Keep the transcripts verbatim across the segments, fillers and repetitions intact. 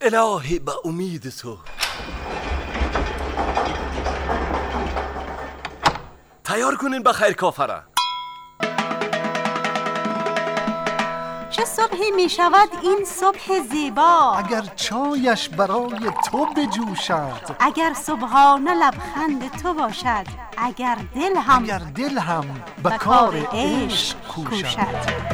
الهی به امید تو. تیار کنین بخیر کافره. چه صبحی می شود این صبح زیبا، اگر چایش برای تو بجوشد، اگر صبحانه لبخند تو باشد، اگر دل هم اگر دل هم به کار عشق کوشد.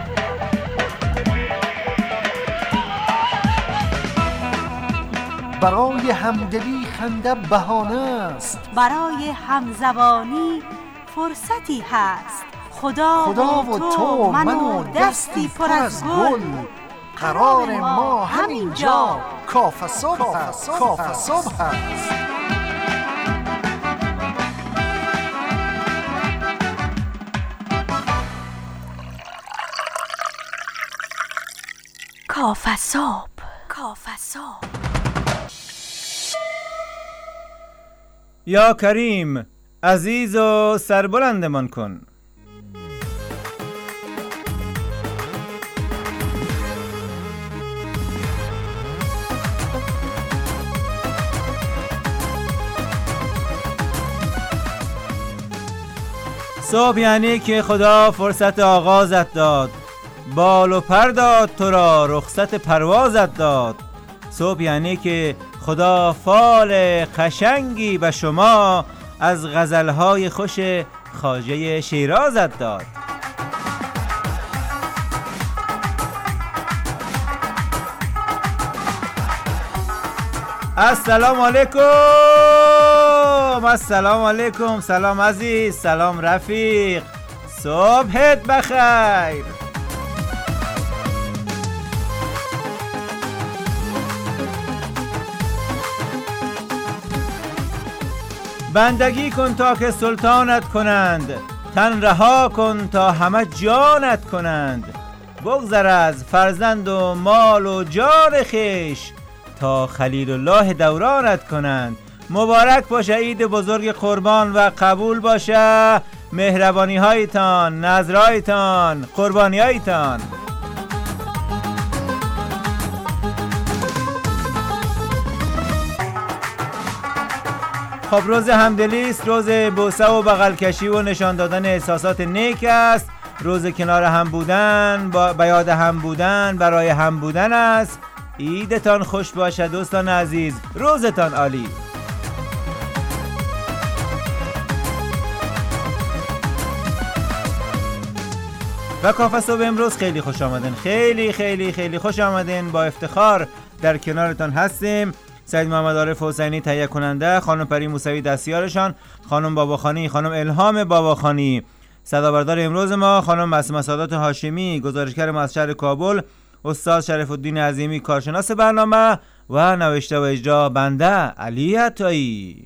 برای همدلی خنده بهانه است، برای همزبانی فرصتی هست. خدا, خدا و تو من و دستی پر از گل، قرار ما همینجا کافه صبح است. کافه صبح است. کافه صبح. کافه صبح. یا کریم، عزیز و سربلندمان کن. صبح یعنی که خدا فرصت آغازت داد، بال و پر داد تو را، رخصت پروازت داد. صبح یعنی که خدا فال قشنگی به شما از غزلهای خوش خواجه شیرازت داد. السلام علیکم. السلام علیکم. سلام عزیز، سلام رفیق، صبحت بخیر. بندگی کن تا که سلطانت کنند، تن رها کن تا همه جانت کنند. بگذر از فرزند و مال و جان خویش، تا خلیل الله دورانت کنند. مبارک باشه عید بزرگ قربان و قبول باشه مهربانی هایتان، نذرهایتان، قربانی هایتان. خب روز همدلی است، روز بوسه و بغل کشی و نشان دادن احساسات نیک است، روز کنار هم بودن، با به یاد هم بودن، برای هم بودن است. عیدتان خوش باشد دوستان عزیز، روزتان عالی. و کافه صبح امروز خیلی خوش آمدین، خیلی خیلی خیلی خوش آمدین. با افتخار در کنارتان هستیم. سید محمد عارف حسینی تهیه کننده، خانم پری موسوی دستیارشان، خانم باباخانی، خانم الهام باباخانی صدابردار امروز ما، خانم معصومه سادات هاشمی گزارشگر ما از شهر کابل، استاد شریف الدین عظیمی کارشناس برنامه و نوشته و اجرا بنده علی عطایی.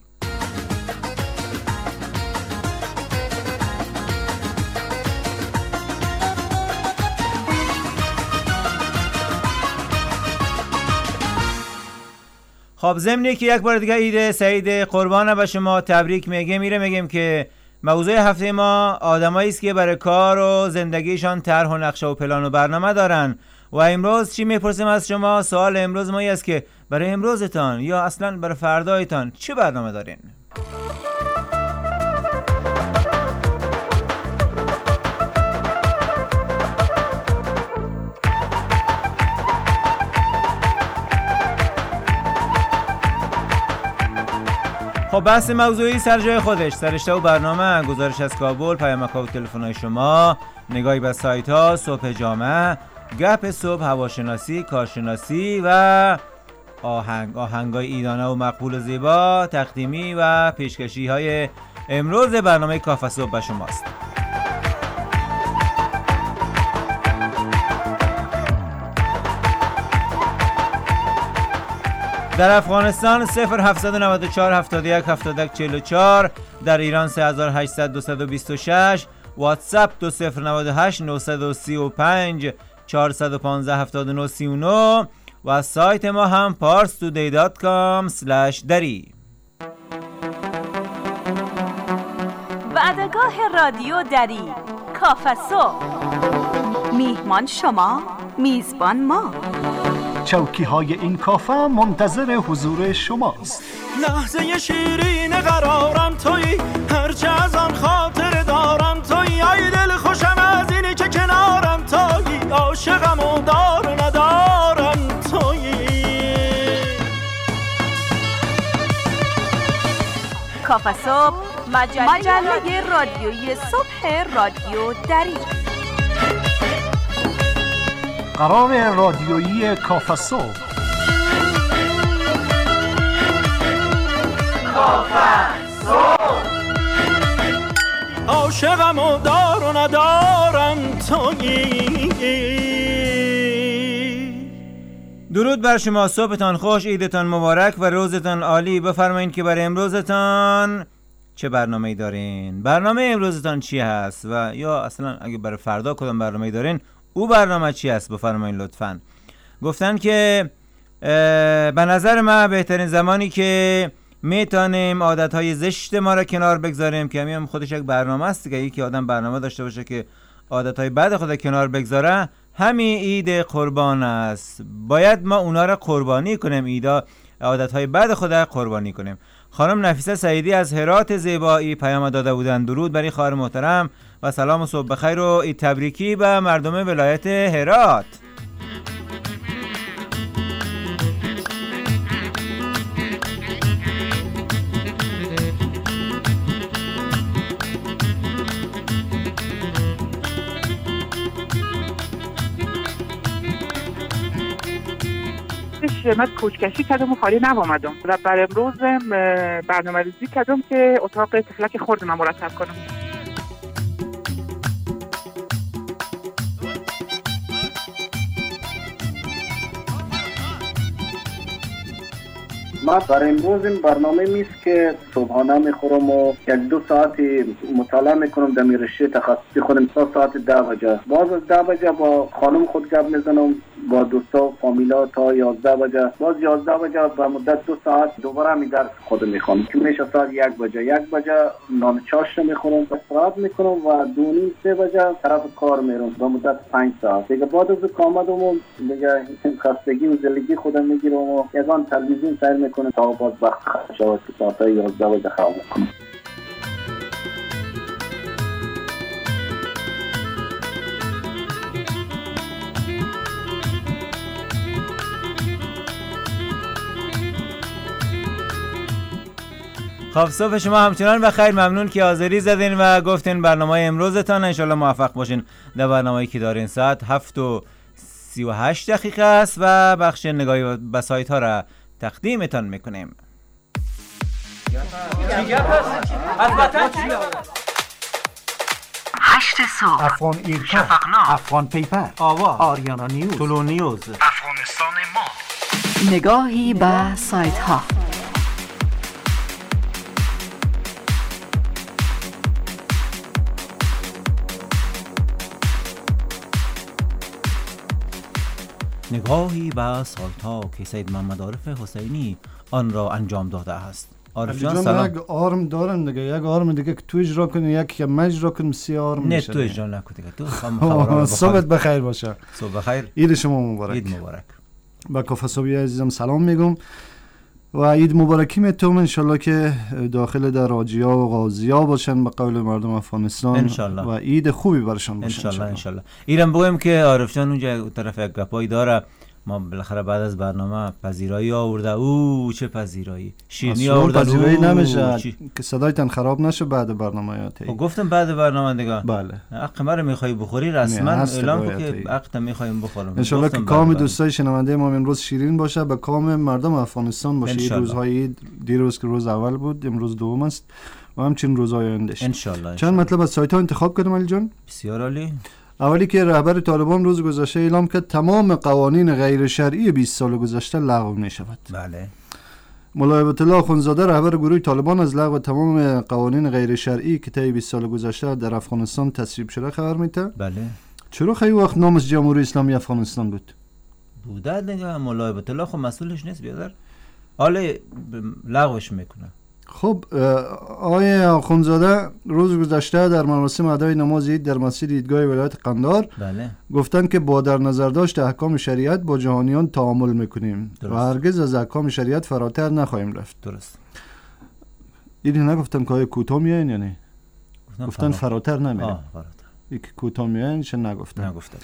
خب ضمنی که یک بار دیگه عید سعید قربان به شما تبریک میگه میره میگیم که موضوع هفته ما آدمایی است که برای کار و زندگیشان طرح و نقشه و پلان و برنامه دارن. و امروز چی میپرسیم از شما؟ سوال امروز ما این است که برای امروزتان یا اصلا برای فردایتان چه برنامه دارین؟ خب بحث موضوعی سر جای خودش، سرشته و برنامه، گزارش از کابل، پیامک و تلفن‌های شما، نگاهی به سایت ها، صبح جامعه، گپ صبح، هواشناسی، کارشناسی و آهنگ آهنگای ایدانه و مقبول و زیبا، تقدیمی و پیشکشی های امروز برنامه کافه صبح به شماست. در افغانستان صفر هفتصد و نود و چهار هفتاد و یک هفتاد و یک چهل و چهار، در ایران سه هزار و هشتصد دویست و بیست و شش، واتساپ دو صفر نود و هشت نهصد و سی و پنج چهارصد و پانزده هفتاد و نه سی و نه و سایت ما هم پارس تودی دات کام اسلش دری. وعدگاه رادیو دری، کافه صبح. میهمان شما، میزبان ما. چوکی های این کافه منتظر حضور شماست. لحظه شیرین قرارم تویی، هرچه از آن خاطر دارم تویی، ای دل خوشم از اینی که کنارم تویی، عاشقم و دار و ندارم تویی. کافه صبح، مجله, مجله رادیویی صبح رادیو دری. قرار رادیویی کافه صبح. کافه صبح. عاشقم و دار و ندارم تویی. درود بر شما، صبحتان خوش، عیدتان مبارک و روزتان عالی. بفرمایید که برای امروزتان چه برنامه‌ای دارین؟ برنامه امروزتان چی هست و یا اصلا اگه برای فردا کدام برنامه‌ای دارین، او برنامه چی هست؟ بفرمایید لطفاً. گفتن که به نظر من بهترین زمانی که میتونیم عادتهای زشت ما را کنار بگذاریم، که همین خودش یک برنامه است که یکی آدم برنامه داشته باشه که عادتهای بد خود کنار بگذاره، همین عید قربان است. باید ما اونا را قربانی کنیم، ایدا عادتهای بد خود را قربانی کنیم. خانم نفیسه سعیدی از هرات زیبایی پیام داده بودن. درود برای خواهر محترم و سلام و صبح بخیر و عید تبریکی به مردم ولایت هرات. من کوچکشی کردم و خالی نوامدم و بر امروز برنامه ریزی کردم که اتاق تفلک خورد من مرتب کنم. من برای امروز این برنامه میست که صبحانه میخورم و یک دو ساعتی مطالعه میکنم در رشته تخصصی خودم تا ساعت ده بجه. باز از ده بجه با خانم خود گپ میزنم، با دوستا و فامیلا تا یازده بجه. باز یازده بجه به مدت دو ساعت دوباره می درس خودم میخونم که میشه ساعت یک بجه. یک بجه نان چاشت میخورم، استراحت میکنم و دو نیم سه بجه طرف کار میرم به مدت پنج ساعت. دیگه بعد از کامدم و دیگه خستگی و زلگی خودم میگیرم و یگان تلویزیون سیر میکنم تا باز وقت خواهد شود که ساعت یازده بجه خواب میکنم. خب صبح شما همچنان بخیر، ممنون که حاضری زدین و گفتین برنامه امروزتان. انشالله موفق باشین در برنامه‌ای که دارین. ساعت هفت و سی و هشت دقیقه است و بخش نگاهی به سایت ها را تقدیمتان میکنیم. هشت صبح، افغان ایرکا، افغان پیپر، آوا، آریانا نیوز، طلو نیوز، افغانستان ما. نگاهی به سایت ها. نگاهی به سایت ها که سید محمد عارف حسینی آن را انجام داده است. عارف جان سلام. یک آرم دارن دیگه، یک آرم دیگه که تو اجرا کنی، یک که من اجرا کنم، سی آرم نه میشه. تو اجرا نکن دیگه. تو خبرها صبحت بخیر باشه. صبح بخیر. عید شما مبارک. عید مبارک. با کافه صبحی عزیزم سلام میگم و عید مبارکی میتونم انشالله که داخل در راجیا و غازیا باشن به قول مردم افغانستان انشالله. و عید خوبی برشان باشه انشالله. انشالله. ایرم بگویم که عارف جان اونجا طرف یک گپایی داره. ما بالاخره بعد از برنامه پذیرایی آورده. او چه پذیرایی، شیرینی آورده. پذیرایی نمیشه که صدایتان خراب نشه بعد برنامه یاتی. گفتم بعد برنامه دیگه. بله. حق ما رو میخوای بخوری رسما اعلام کن که حق میخوایم بخورم. ان شاء الله که کام دوستای شنونده ما امروز شیرین باشه، به کام مردم افغانستان باشه. این روزهای عید، دیروز که روز اول بود، امروز دوم است و همچنین روزهای آیندهش ان شاء الله. چند مطلب از سایت ها انتخاب کردم علی جان. بسیار عالی. اولی که رهبر طالبان روز گذشته اعلام کرد تمام قوانین غیر شرعی بیست سال گذشته لغو می شود. بله. مولای آیت الله اخوندزاده رهبر گروه طالبان از لغو تمام قوانین غیر شرعی که طی بیست سال گذشته در افغانستان تصویب شده خبر میده. بله. چرا خیلی وقت نامش جمهوری اسلامی افغانستان بود؟ بوده دیگه. مولای آیت الله خب مسئولش نیست بیادر. حالا لغوش میکنه. خب آقای آخوندزاده روز گذشته در مراسم ادای نماز عید در مسجد عیدگاه ولایت قندار بله گفتند که با در نظر داشت احکام شریعت با جهانیان تعامل میکنیم و هرگز از احکام شریعت فراتر نخواهیم رفت. درست. این نگفتن که آیا کوتاه میاین یا نه؟ گفتن فراتر نمیریم. آه فراتر. یک کوتاه میاین چه نگفتن. نگفتن.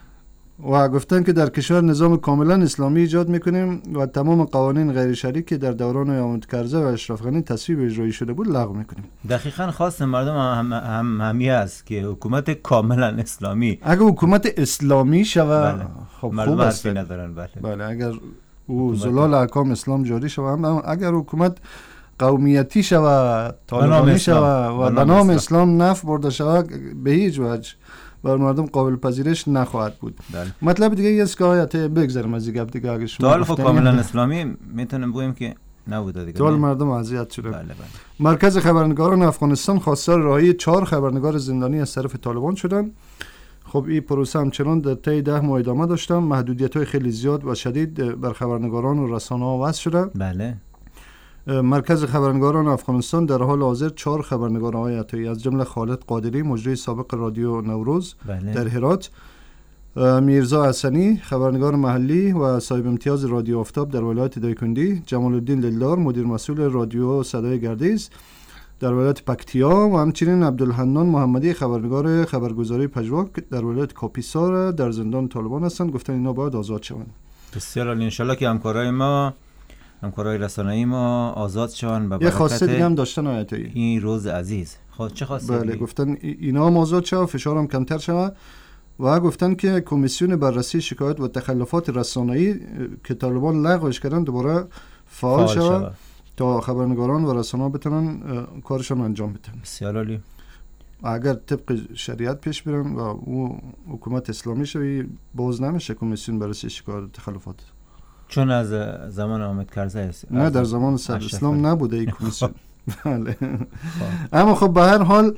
و گفتن که در کشور نظام کاملا اسلامی ایجاد میکنیم و تمام قوانین غیر شرعی که در دوران حامد کرزی و اشرف غنی تصویب اجرایی شده بود لغو میکنیم. دقیقاً خواست مردم هم هم همی است که حکومت کاملا اسلامی. اگر حکومت اسلامی شود بله. خب مردم خوب است. ندارن بله. بله اگر او زلال احکام اسلام جاری شود، اگر حکومت قومیتی شود، طالبانی شود و به نام اسلام نفع برده شود به هیچ وجه بر مردم قابل پذیرش نخواهد بود. بله. مطلب دیگه یه است که آیت بگذاریم از این گپ دیگه اگه شما تا خب کاملا اسلامی میتونیم بگیم که نبوده دیگه. تا مردم اذیت شده. بله بله. مرکز خبرنگاران افغانستان خواستار رهایی چهار خبرنگار زندانی از طرف طالبان شدند. خب این پروسه همچنان در طی ده ماه ادامه داشته. محدودیت‌های خیلی زیاد و شدید بر خبرنگاران و رسانه‌ها وضع شده. بله. مرکز خبرنگاران افغانستان در حال حاضر چهار خبرنگار آقای عطایی از جمله خالد قادری مجری سابق رادیو نوروز بله. در هرات، میرزا حسنی خبرنگار محلی و صاحب امتیاز رادیو آفتاب در ولایت دایکندی، جمال الدین دلدار مدیر مسئول رادیو صدای گردیز در ولایت پکتیا و همچنین عبدالحنان محمدی خبرنگار خبرگزاری پژواک در ولایت کاپیسا در زندان طالبان هستند. گفتن اینا باید آزاد شوند. بسیار عالی. ان شاءالله که همکارای ما همکارای رسانه‌ای ما آزاد شوند و یه خواسته دیگه هم داشتن آیتایی این روز عزیز. خب چه خواسته؟ بله گفتن اینا هم آزاد شوند، فشار هم کمتر شود و گفتن که کمیسیون بررسی شکایت و تخلفات رسانه‌ای که طالبان لغوش کردن دوباره فعال شود تا خبرنگاران و رسانه‌ها بتونن کارشون انجام بدن. بسیار عالی. اگر طبق شریعت پیش برن و او حکومت اسلامی شوی باز نمیشه کمیسیون بررسی شکایت و تخلفات. چون از زمان حامد کرزی است. نه در زمان صدر اسلام نبوده این کمیسیون. بله. اما خب به هر حال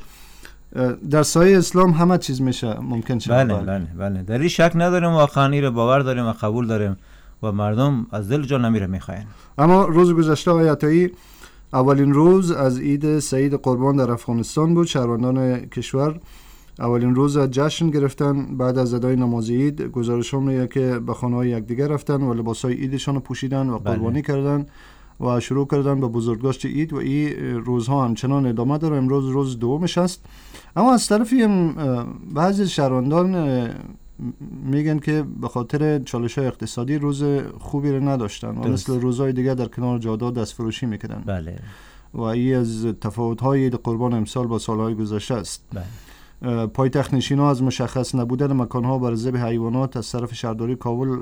در سایه اسلام همه چیز میشه ممکن شه. بله بله بله. در این شک نداریم، واقعا این رو باور داریم و قبول داریم و مردم از دل جان نمیره میخواین. اما روز گذشته آقای عطایی اولین روز از عید سعید قربان در افغانستان بود. شهروندان کشور اولین روز جشن گرفتن. بعد از ادای نماز عید گزارش ها میگه که به خانه‌های یکدیگر رفتن و لباسای عیدشان رو پوشیدن و قربانی بله. کردن و شروع کردن به بزرگداشت عید و این روزها همچنان ادامه داره. امروز روز دومش است. اما از طرفی بعضی شهروندان میگن که به خاطر چالش‌های اقتصادی روز خوبی رو نداشتن و مثل روزهای دیگه در کنار جاده دست فروشی میکردن. بله. و این از تفاوت‌های عید قربان امسال با سالهای گذشته است. بله. پایتخت نشین‌ها از مشخص نبودن مکان‌ها برای ذبح حیوانات از طرف شهرداری کابل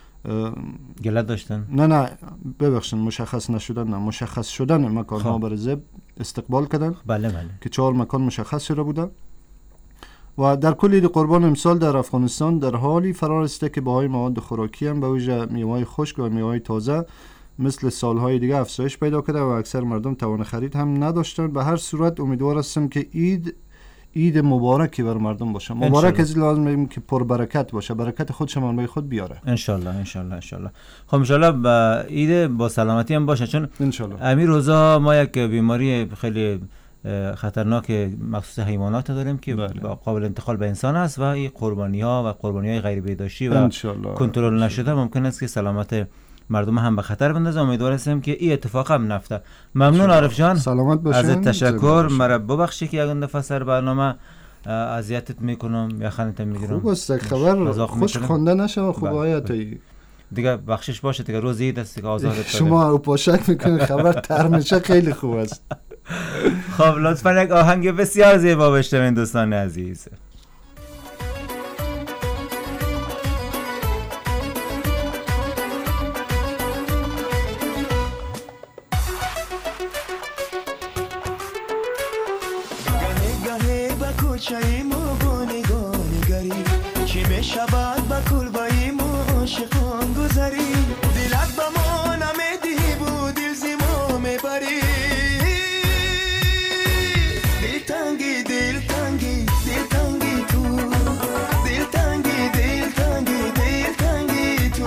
گله داشتن. نه نه ببخشید مشخص نشدن نه مشخص شدن مکان‌ها برای ذبح استقبال کردن. بله بله. که چهار مکان مشخص شده بوده. و در کل عید قربان امسال در افغانستان در حالی فرار است که بهای مواد خوراکی هم به ویژه میوه‌های خشک و میوه‌های تازه مثل سالهای دیگه افزایش پیدا کرده و اکثر مردم توان خرید هم نداشتن. به هر صورت امیدوار هستم که عید عید مبارکی بر مردم باشه. مبارک از لازم میگیم که پر برکت باشه، برکت خودش منبع خود بیاره ان شاء الله ان شاء الله ان شاء الله. خب ان شاء الله با عید با سلامتی هم باشه، چون ان شاء الله امیر روزا ما یک بیماری خیلی خطرناک مخصوص حیوانات داریم که بله. قابل انتقال به انسان است و این قربانی ها و قربانی های غیر بهداشتی و کنترل نشده ممکن است که سلامت مردم هم به خطر بندازه. امیدوار هستم که این اتفاق هم نفته. ممنون عارف جان، سلامت باشین. از تشکر. مرا ببخشی که یک دفعه سر برنامه اذیتت میکنم یا خنت میگیرم. خوب است خبر خوش خوانده نشه. خوب آیت دیگه بخشش باشه دیگه، روز عید است دیگه آزادت شما رو پاشک میکنید خبر ترمشه خیلی خوب است. خب لطفا یک آهنگ بسیار زیبا بشنوین دوستان عزیز.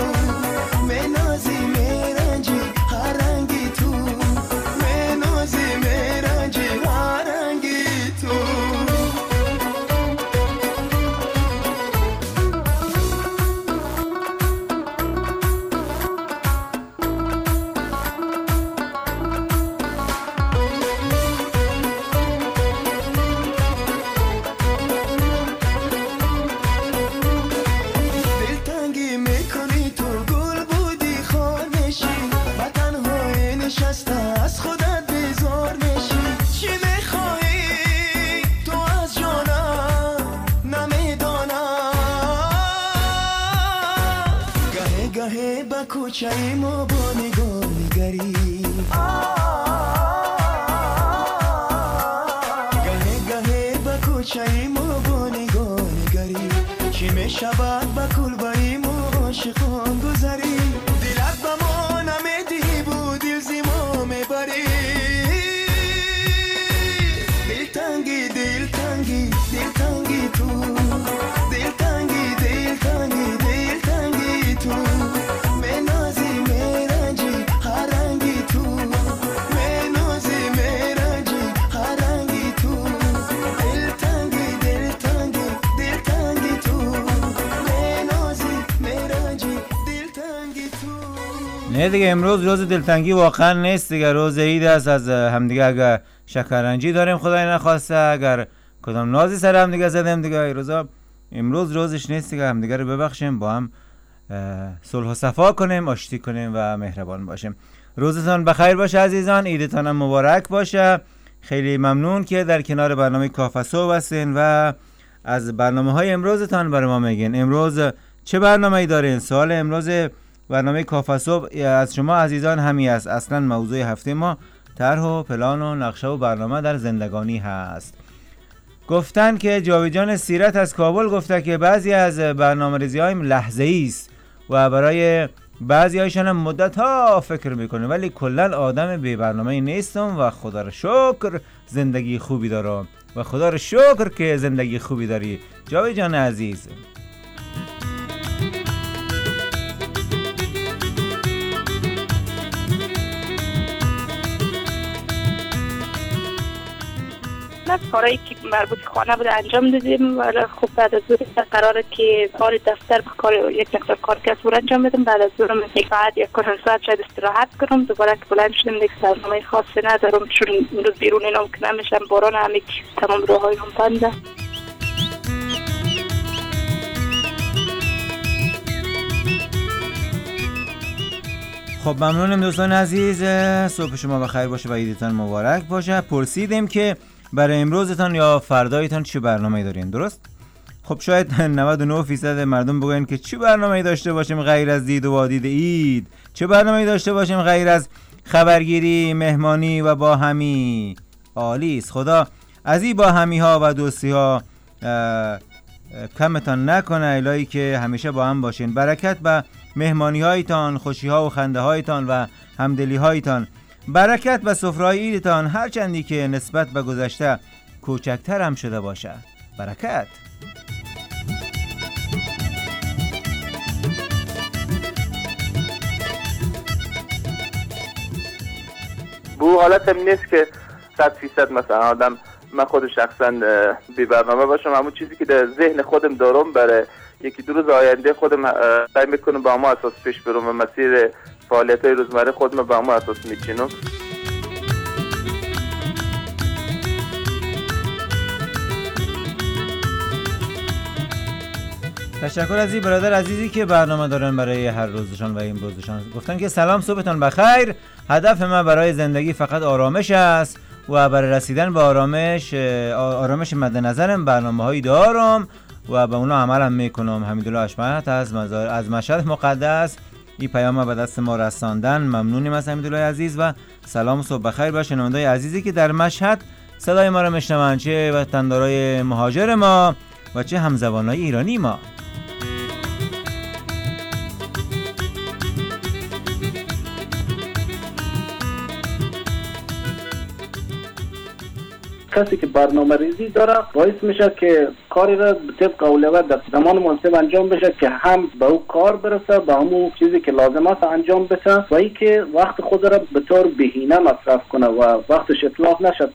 Menozzi, گهه با کوچه ما با نگاه نگری گهه گهه با کوچه ما با نگاه نگری چی می شود با کلبه ما عاشقان گذری دلت با ما نمیدی بود دل زیما میبری دل تنگی دل تنگی دل تنگی تو دل تنگی دل تنگی دل تنگی تو منازی میرنجی هرنگی تو منازی میرنجی هرنگی تو دل تنگی دل تنگی دل تنگی تو منازی میرنجی دل تنگی تو. نه دیگه امروز روز دلتنگی واقعا نیست دیگه، روز عید است. از همدیگه اگر شکرنجی داریم خدای نخواسته، اگر کدام نازی سر همدیگه زدیم دیگه روزا، امروز روزش نیست دیگه. همدیگه رو ببخشیم، با هم صلح و صفا کنیم، آشتی کنیم و مهربان باشیم. روزتان بخیر باشه عزیزان، عیدتان هم مبارک باشه. خیلی ممنون که در کنار برنامه کافه صبح هستین و از برنامه های امروزتان برای ما میگین. امروز چه برنامه ای دارین؟ سوال امروز برنامه کافه صبح از شما عزیزان همی است. اصلا موضوع هفته ما طرح و پلان و نقشه و برنامه در زندگانی هست. گفتن که جاوید جان سیرت از کابل گفته که بعضی از برنامه‌ریزی هایم لحظه‌ای است و برای بعضی هایشان هم مدت ها فکر میکنه، ولی کلا آدم بی برنامه‌ای نیستم و خدا رو شکر زندگی خوبی دارم و خدا رو شکر که زندگی خوبی داری جاوید جان عزیز. از کارهایی که مربوط خانه بود انجام دادیم، ولی خب بعد از ظهر قراره که کار دفتر کار یک مقدار کار کسب انجام بدم. بعد از ظهر یک ساعت یک کار ساعت شاید استراحت کنم، دوباره که بلند شدم دیگه برنامه خاصی ندارم چون امروز بیرون اینام که نمیشم، باران همی تمام راههای هم بنده. خب ممنونم دوستان عزیز، صبح شما بخیر باشه و عیدتان مبارک باشه. پرسیدیم که برای امروزتان یا فردایتان چه برنامه‌ای دارین، درست؟ خب شاید نود و نه درصد مردم بگوین که چه برنامه‌ای داشته باشیم غیر از دید و وادید عید، چه برنامه‌ای داشته باشیم غیر از خبرگیری، مهمانی و با همی. عالی است. خدا از این با همی ها و دوستی ها کمتان نکنه، الهی که همیشه با هم باشین. برکت به مهمانی هایتان، خوشی ها و خنده هایتان و همدلی هایتان. برکت به سفره‌های عیدتان، هرچندی که نسبت به گذشته کوچکتر هم شده باشه. برکت. بو حالت هم نیست که صد فیصد مثلا آدم من خود شخصا بی برنامه باشم. همون چیزی که در ذهن خودم دارم برای یکی دو روز آینده خودم سعی میکنم با ما اساس پیش برم و مسیر فعالیت های روزمره خودم با ما اساس میچینم. تشکر از این برادر عزیزی که برنامه دارن برای هر روزشان و این روزشان. گفتن که سلام، صبحتان بخیر. هدف من برای زندگی فقط آرامش است و برای رسیدن به آرامش آرامش مد نظرم برنامه‌هایی دارم و به اونا عملم میکنم. حمیدالله اشمت از مزار از مشهد مقدس این پیام به دست ما رساندن. ممنونیم از حمیدالله عزیز و سلام و صبح بخیر به شنونده‌های عزیزی که در مشهد صدای ما را میشنوند، چه وطندارای مهاجر ما و چه همزبانای ایرانی ما. کسی که برنامه ریزی داره باعث میشه که کاری را به طبق اولویت در زمان مناسب انجام بشه که هم به او کار برسه، به همون چیزی که لازم است انجام بشه و ای که وقت خود را به طور بهینه مصرف کنه و وقتش اتلاف نشه.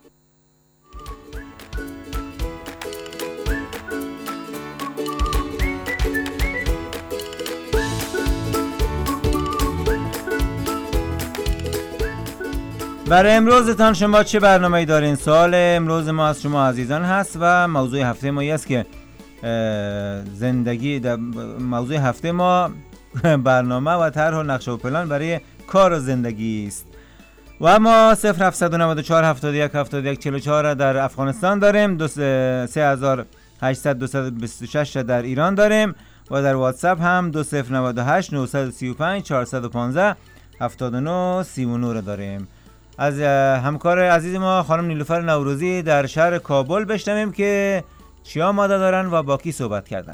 برای امروزتان شما چه برنامه‌ای دارین؟ سوال امروز ما از شما عزیزان هست و موضوع هفته ما است که زندگی در موضوع هفته ما برنامه و طرح و نقشه و پلان برای کار و زندگی است. و ما صفر هفتصد و نود و چهار هفتاد و یک هفتاد و یک چهل و چهار در افغانستان داریم، سه هزار و هشتصد دویست و بیست و شش در ایران داریم و در واتساپ هم دو صفر نه هشت نه سه پنج چهار یک پنج هفتاد و نه سی و نه رو داریم. از همکار عزیز ما خانم نیلوفر نوروزی در شهر کابل بشنویم که چی آماده دارن و با کی صحبت کردن.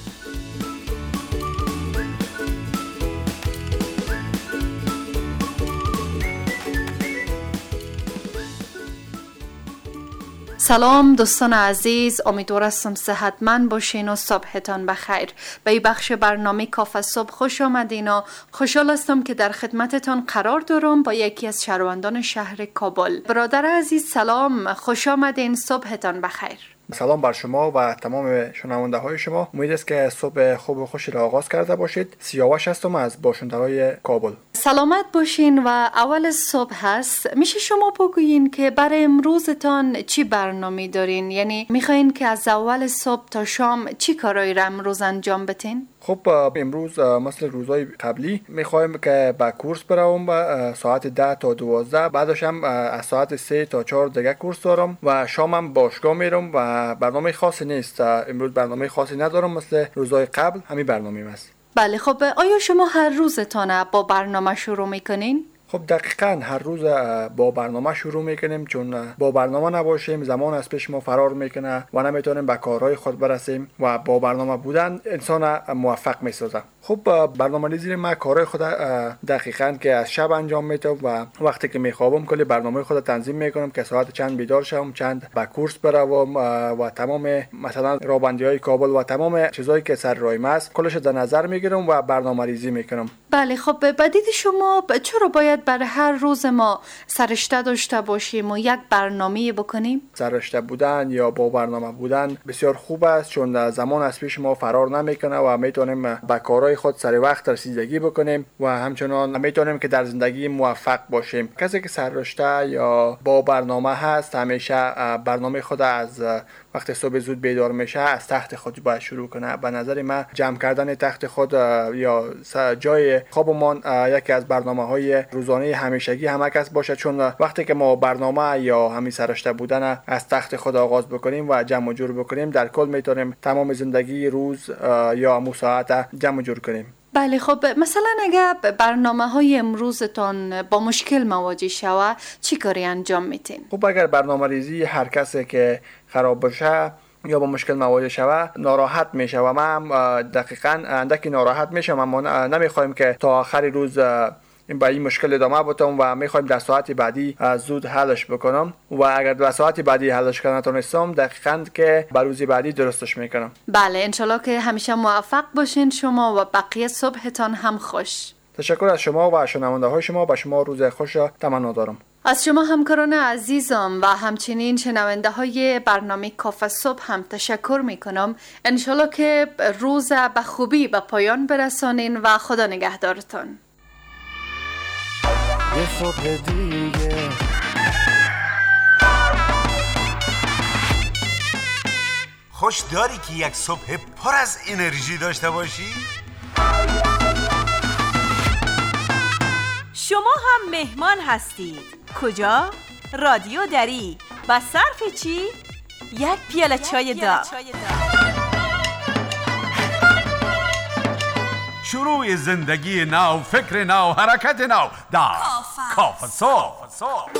سلام دوستان عزیز، امیدوار هستم صحتمند باشین و صبحتان بخیر. به این بخش برنامه کافه صبح خوش آمدین و خوشحال هستم که در خدمتتان قرار دارم با یکی از شهروندان شهر کابل. برادر عزیز سلام، خوش آمدین، صبحتان بخیر. سلام بر شما و تمام شنونده های شما. امید است که صبح خوب و خوشی را آغاز کرده باشید. سیاوش هستم از باشنده های کابل. سلامت باشین و اول صبح هست، میشه شما بگویین که برای امروزتان چی برنامه دارین؟ یعنی میخواین که از اول صبح تا شام چی کارایی را امروز انجام بتین؟ خب امروز مثل روزهای قبلی میخوایم که با کورس بروم با ساعت ده تا دوازده، بعدش هم از ساعت سه تا چهار دیگه کورس دارم و شامم باشگاه میرم و برنامه خاصی نیست. امروز برنامه خاصی ندارم، مثل روزهای قبل همین برنامه است. بله خب آیا شما هر روزتان با برنامه شروع میکنین؟ خب دقیقاً هر روز با برنامه شروع میکنیم، چون با برنامه نباشیم زمان از پیش ما فرار میکنه و نمیتونیم به کارهای خود برسیم و با برنامه بودن انسان موفق میسازه. خب برنامه ریزی ما کارهای خود دقیقاً که از شب انجام میدم و وقتی که میخوابم کلی برنامه خود تنظیم میکنم که ساعت چند بیدار شوم، چند به کورس بروم و تمام مثلا رابندی‌های کابل و تمام چیزایی که سر رایم است کلش در نظر میگیرم و برنامه ریزی میکنم. بله خب بدید شما چرا باید برای هر روز ما سرشته داشته باشیم و یک برنامه بکنیم؟ سرشته بودن یا با برنامه بودن بسیار خوب است، چون زمان از پیش ما فرار نمیکنه و میتونیم به کارهای خود سر وقت رسیدگی بکنیم و همچنان میتونیم که در زندگی موفق باشیم. کسی که سرشته یا با برنامه هست همیشه برنامه خود از وقتی صبح زود بیدار میشه از تخت خود باید شروع کنه. به نظر من جمع کردن تخت خود یا جای خوابمان یکی از برنامه‌های روزانه همیشگی همه کس باشه، چون وقتی که ما برنامه یا همین سرشته بودن از تخت خود آغاز بکنیم و جمع جور بکنیم در کل میتونیم تمام زندگی روز یا مو ساعت جمع جور کنیم. بله خب مثلا اگر برنامه های امروزتان با مشکل مواجه شود چی کاری انجام میتین؟ خب اگر برنامه ریزی هر کسی که خراب بشه یا با مشکل مواجه شوه ناراحت میشه و من دقیقاً اندکی ناراحت میشم، اما نمیخوایم که تا آخر روز این با این مشکل ادامه بتم و میخوایم در ساعت بعدی زود حلش بکنم و اگر در ساعت بعدی حلش کنم نتونستم دقیقاً که بر روز بعدی درستش میکنم. بله انشالله که همیشه موفق باشین شما و بقیه صبحتان هم خوش. تشکر از شما و شنونده های شما، با شما روز خوش تمنا دارم. از شما همکاران عزیزم و همچنین شنونده های برنامه کافه صبح هم تشکر میکنم. انشالله که روز به خوبی به پایان برسانین و خدا نگهدارتان. یه صبح دیگه خوش داری که یک صبح پر از انرژی داشته باشی؟ شما هم مهمان هستید. کجا؟ رادیو دری. با صرف چی؟ یک پیاله چای داغ. شروع زندگی نو، فکر نو، حرکت نو در کافه صبح.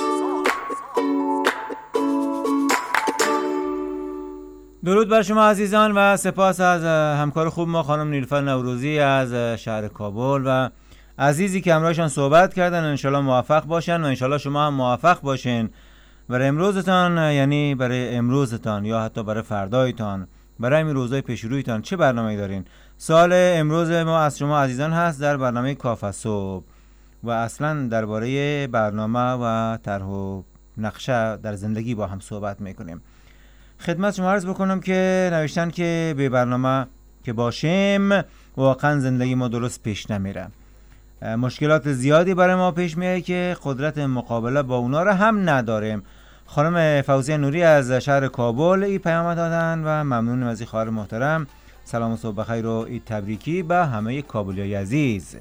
درود بر شما عزیزان و سپاس از همکار خوب ما خانم نیلوفر نوروزی از شهر کابل و عزیزی که همراهشان صحبت کردن. انشالله موفق باشن و انشالله شما هم موفق باشین برای امروزتان، یعنی برای امروزتان یا حتی برای فردایتان، برای این روزهای پیشرویتان چه برنامه‌ای دارین؟ سال امروز ما از شما عزیزان هست در برنامه کافه صبح و اصلا درباره برنامه و طرح و نقشه در زندگی با هم صحبت میکنیم. خدمت شما عرض بکنم که نوشتن که به برنامه که باشیم واقعا زندگی ما درست پیش نمیره. مشکلات زیادی برای ما پیش میاد که قدرت مقابله با اونا رو هم نداریم. خانم فوزیه نوری از شهر کابل این پیام دادن و ممنونم از این خواهر محترم. سلام و صبح بخیر و عید تبریکی به همه کابلیای عزیز.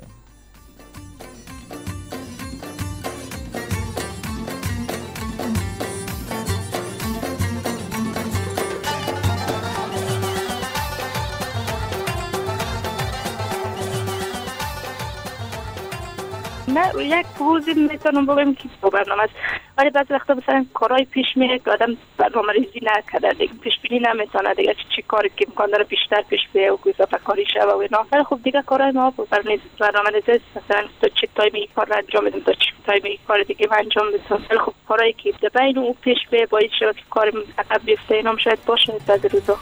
نه یک روزی میتونم بگم که با برنامه است، ولی بعضی وقتا مثلا کارهای پیش میاد که آدم برنامه ریزی نکرده دیگه پیش بینی نمیتونه دیگه چی, چی کاری که امکان داره بیشتر پیش بیاد و اضافه کاری شه و اینا. ولی خب دیگه کارهای ما برنامه ریزی مثلا تو چه تایمی این کار رو انجام بدیم تو چه تایمی این کار دیگه انجام بدیم. ولی خب کارهایی که بین اون پیش بیاد باید شد که کار عقب بیفته اینا شاید باشه بعضی روزا.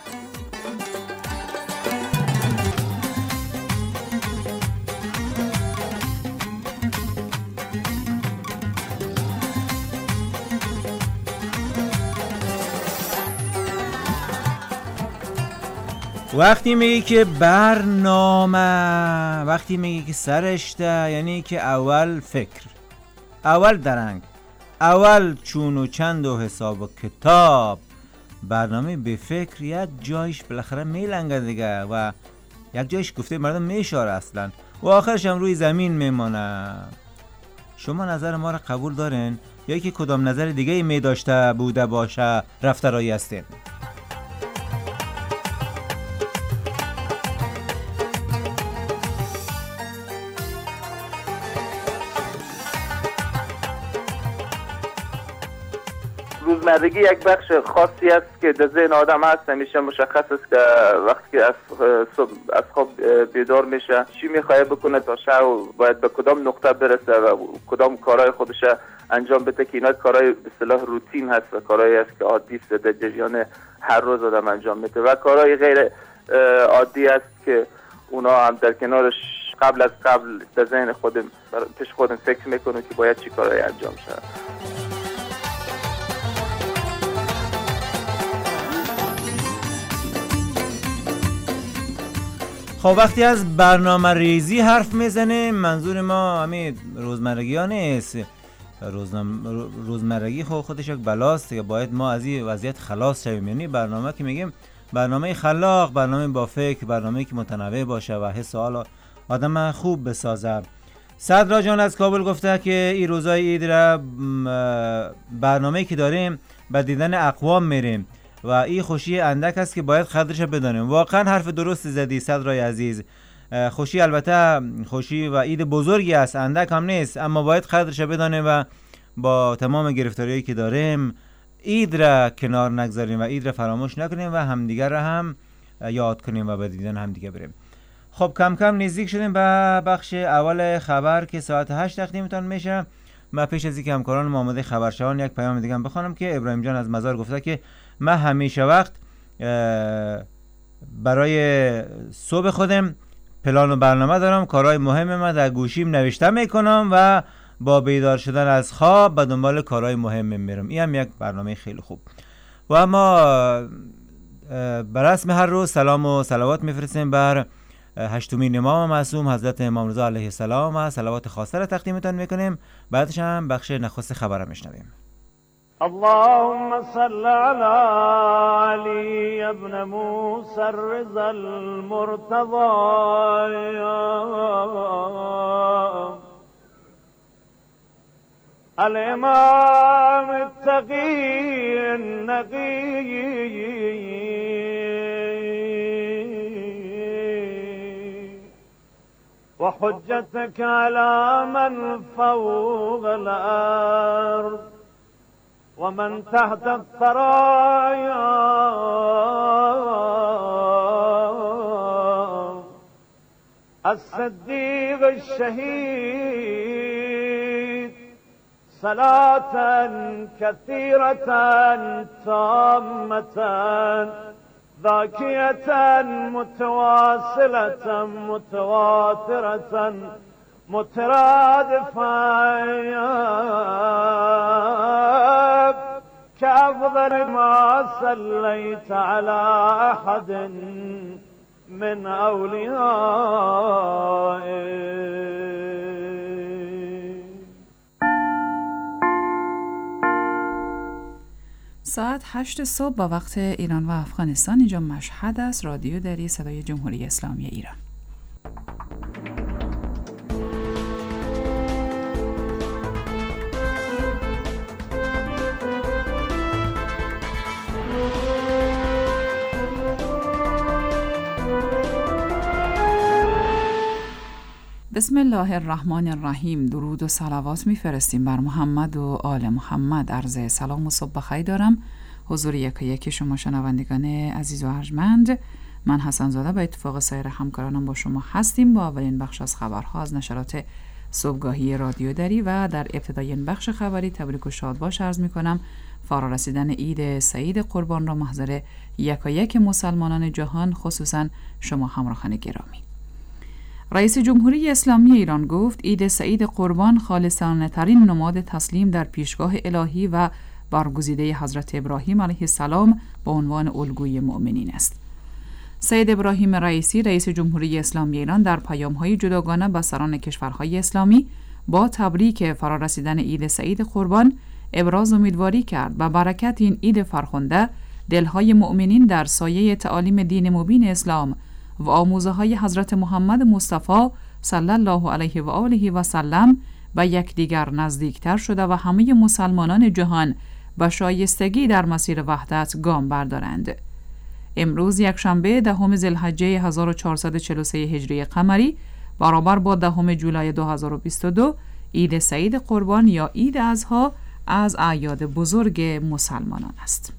وقتی میگی که برنامه، وقتی میگی که سرشته، یعنی که اول فکر، اول درنگ، اول چون و چند و حساب و کتاب. برنامه به فکر یک جایش بالاخره میلنگه دیگه و یک جایش گفته مردم میشاره اصلا و آخرش هم روی زمین میمانه. شما نظر ما را قبول دارین یا که کدام نظر دیگه می داشته بوده باشه رفته رایی هستین؟ روزمرگی یک بخش خاصی است که در ذهن آدم هست، همیشه مشخص است که وقتی که از صبح از خواب بیدار میشه چی میخواد بکنه تا شب و باید به کدام نقطه برسه و کدام کارهای خودش انجام بده که اینا کارهای به اصطلاح روتین هست و کارهایی است که عادی است در جریان هر روز آدم انجام میده و کارهای غیر عادی است که اونا هم در کنارش قبل از قبل در ذهن خودم پیش خودم فکر میکنم که باید چی کارهایی انجام شه. خب وقتی از برنامه ریزی حرف میزنه منظور ما همین روزمرگی ها نیست. روزنام... روزمرگی خود خودش یک بلاست که باید ما از این وضعیت خلاص شویم. یعنی برنامه که میگیم برنامه خلاق، برنامه با فکر، برنامه که متنوع باشه و حس حال آدم خوب بسازه. صدرا جان از کابل گفته که این روزای عید را برنامه‌ای که داریم به دیدن اقوام میریم و این خوشی اندک است که باید قدرش بدانیم. واقعا حرف درست زدی صدرای عزیز. خوشی البته خوشی و عید بزرگی است، اندک هم نیست، اما باید قدرش بدانیم و با تمام گرفتاریایی که داریم عید را کنار نگذاریم و عید را فراموش نکنیم و همدیگر را هم یاد کنیم و به دیدن همدیگه بریم. خب کم کم نزدیک شدیم به بخش اول خبر که ساعت هشت تقدیمتان میشه. ما پیش از اینکه همکاران ما آماده خبرشوان یک پیام دیگه هم بخوانم که ابراهیم جان از مزار گفته که من همیشه وقت برای صبح خودم پلان و برنامه دارم، کارهای مهم من در گوشیم نوشته میکنم و با بیدار شدن از خواب به دنبال کارهای مهم میرم. این هم یک برنامه خیلی خوب. و اما بر رسم هر روز سلام و صلوات میفرستیم بر هشتمین امام معصوم حضرت امام رضا علیه السلام و صلوات خاصه را تقدیمتان میکنیم. بعدش هم بخش نخست خبر میشنویم. اللهم صل على علي ابن موسى الرضا المرتضى الامام التقي النقي وحجتك على من فوق الارض ومن تحت الثرايا الصديق الشهيد صلاة كثيرة تامة ذاكية متواصلة متواترة مترادفة كأفضل ما صليت على أحد من أوليائك. ساعت هشت صبح با وقت ایران و افغانستان. اینجا مشهد است، رادیو دری، صدای جمهوری اسلامی ایران. به بسم الله الرحمن الرحیم. درود و صلوات میفرستیم بر محمد و آل محمد. عرض سلام و صبح بخیر دارم حضور یکی یکی شما شنوندگان عزیز و ارجمند. من حسن زاده به اتفاق سایر همکارانم با شما هستیم با اولین بخش از خبرها از نشرات صبحگاهی رادیو دری و در ابتدای این بخش خبری تبریک و شادباش عرض میکنم فرا رسیدن عید سعید قربان را محضر یکایک مسلمانان جهان، خصوصا شما همراهان گرامی. رئیس جمهوری اسلامی ایران گفت عید سعید قربان خالصانه ترین نماد تسلیم در پیشگاه الهی و برگزیده حضرت ابراهیم علیه السلام به عنوان الگوی مؤمنین است. سید ابراهیم رئیسی رئیس جمهوری اسلامی ایران در پیام‌های جداگانه به سران کشورهای اسلامی با تبریک فرارسیدن عید سعید قربان ابراز امیدواری کرد و برکت این عید فرخنده دلهای مؤمنین در سایه تعالیم دین مبین اسلام و آموزه‌های حضرت محمد مصطفی صلی الله علیه و آله و سلم به یکدیگر نزدیکتر شده و همه مسلمانان جهان به شایستگی در مسیر وحدت گام بردارند. امروز یکشنبه دهم ذوالحجه هزار و چهارصد و چهل و سه هجری قمری برابر با دهم جولای دو هزار و بیست و دو عید سعید قربان یا عید اضحی از اعیاد بزرگ مسلمانان است.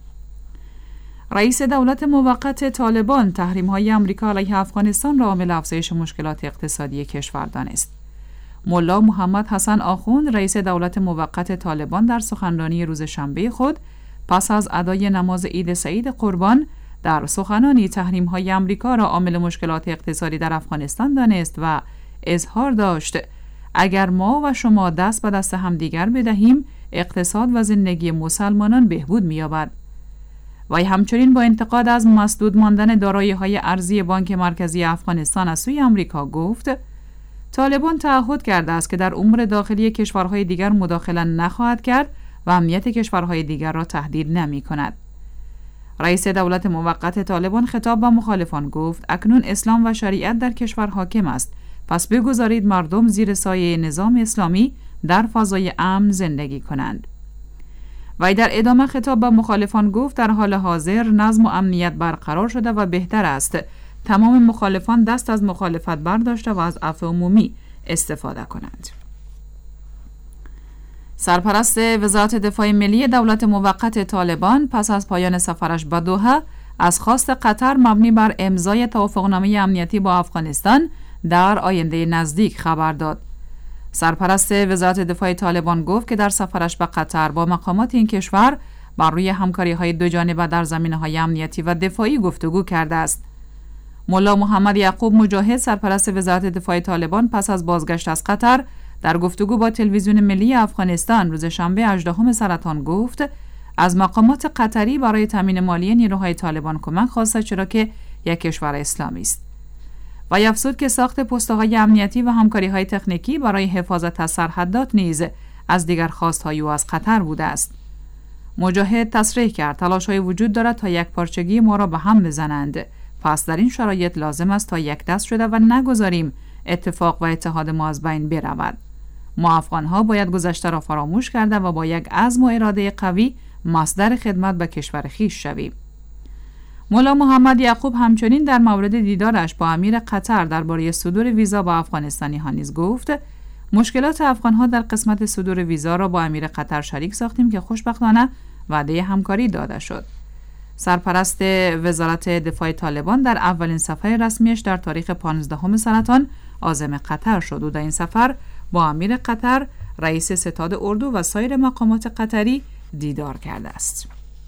رئیس دولت موقت طالبان تحریم‌های آمریکا علیه افغانستان را عامل افزایش مشکلات اقتصادی کشور دانست. ملا محمد حسن آخوند رئیس دولت موقت طالبان در سخنرانی روز شنبه خود پس از ادای نماز عید سعید قربان در سخنانی تحریم‌های آمریکا را عامل مشکلات اقتصادی در افغانستان دانست و اظهار داشت اگر ما و شما دست به دست همدیگر بدهیم اقتصاد و زندگی مسلمانان بهبود می‌یابد. وی همچنین با انتقاد از مسدود ماندن دارایی‌های ارزی بانک مرکزی افغانستان از سوی آمریکا گفت طالبان تعهد کرده است که در امور داخلی کشورهای دیگر مداخله نخواهد کرد و امنیت کشورهای دیگر را تهدید نمی‌کند. رئیس دولت موقت طالبان خطاب به مخالفان گفت اکنون اسلام و شریعت در کشور حاکم است، پس بگذارید مردم زیر سایه نظام اسلامی در فضای امن زندگی کنند. وی در ادامه خطاب به مخالفان گفت در حال حاضر نظم و امنیت برقرار شده و بهتر است تمام مخالفان دست از مخالفت برداشته و از عفو عمومی استفاده کنند. سرپرست وزارت دفاع ملی دولت موقت طالبان پس از پایان سفرش به دوحه از خواست قطر مبنی بر امضای توافقنامه امنیتی با افغانستان در آینده نزدیک خبر داد. سرپرست وزارت دفاع طالبان گفت که در سفرش به قطر با مقامات این کشور بر روی همکاری‌های دوجانبه در زمینه‌های امنیتی و دفاعی گفتگو کرده است. ملا محمد یعقوب مجاهد سرپرست وزارت دفاع طالبان پس از بازگشت از قطر در گفتگو با تلویزیون ملی افغانستان روز شنبه هجدهم سرطان گفت از مقامات قطری برای تامین مالی نیروهای طالبان کمک خواسته چرا که یک کشور اسلامی است. و افزود که ساخت پست‌های امنیتی و همکاری‌های تکنیکی برای حفاظت از سرحدات نیز از دیگر خواست‌های او از قطر بوده است. مجاهد تصریح کرد تلاش‌های وجود دارد تا یک پارچگی ما را به هم بزنند، پس در این شرایط لازم است تا یک دست شده و نگذاریم اتفاق و اتحاد ما از بین برود. ما افغان‌ها باید گذشته را فراموش کرده و با یک عزم و اراده قوی مصدر خدمت به کشور خویش شویم. ملا محمد یعقوب همچنین در مورد دیدارش با امیر قطر درباره صدور ویزا با افغانستانی‌ها نیز گفت مشکلات افغان‌ها در قسمت صدور ویزا را با امیر قطر شریک ساختیم که خوشبختانه وعده همکاری داده شد. سرپرست وزارت دفاع طالبان در اولین سفر رسمیش در تاریخ پانزدهم سرطان عازم قطر شد و در این سفر با امیر قطر، رئیس ستاد اردو و سایر مقامات قطری دیدار کرده است.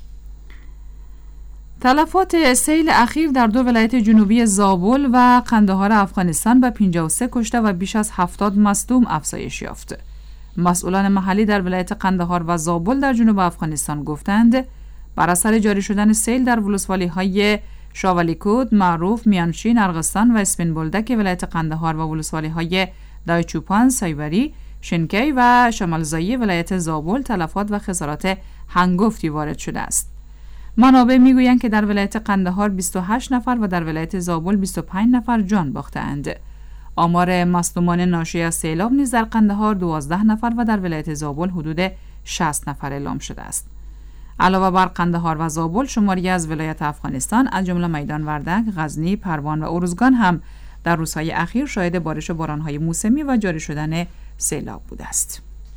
تلفات سیل اخیر در دو ولایت جنوبی زابل و قندهار افغانستان به پنجاه و سه کشته و بیش از هفتاد مصدوم افزایش یافت. مسئولان محلی در ولایت قندهار و زابل در جنوب افغانستان گفتند بر اثر جاری شدن سیل در ولسوالی‌های شاولیکود، معروف، میانشین، ارغستان و اسپین بولدک ولایت قندهار و ولسوالی‌های دایچوپان، سایوری، شنکی و شمالزایی ولایت زابل تلفات و خسارات هنگفتی وارد شده است. منابع میگویند که در ولایت قندهار بیست و هشت نفر و در ولایت زابل بیست و پنج نفر جان باختند. آمار مصدومان ناشی از سیلاب نیز در قندهار دوازده نفر و در ولایت زابل حدود شصت نفر اعلام شده است. علاوه بر قندهار و زابل، شماری از ولایت افغانستان از جمله میدان وردک، غزنی، پروان و ارزگان هم در روزهای اخیر شاهد بارش بارانهای موسمی و جاری شدن سیلاب بوده است.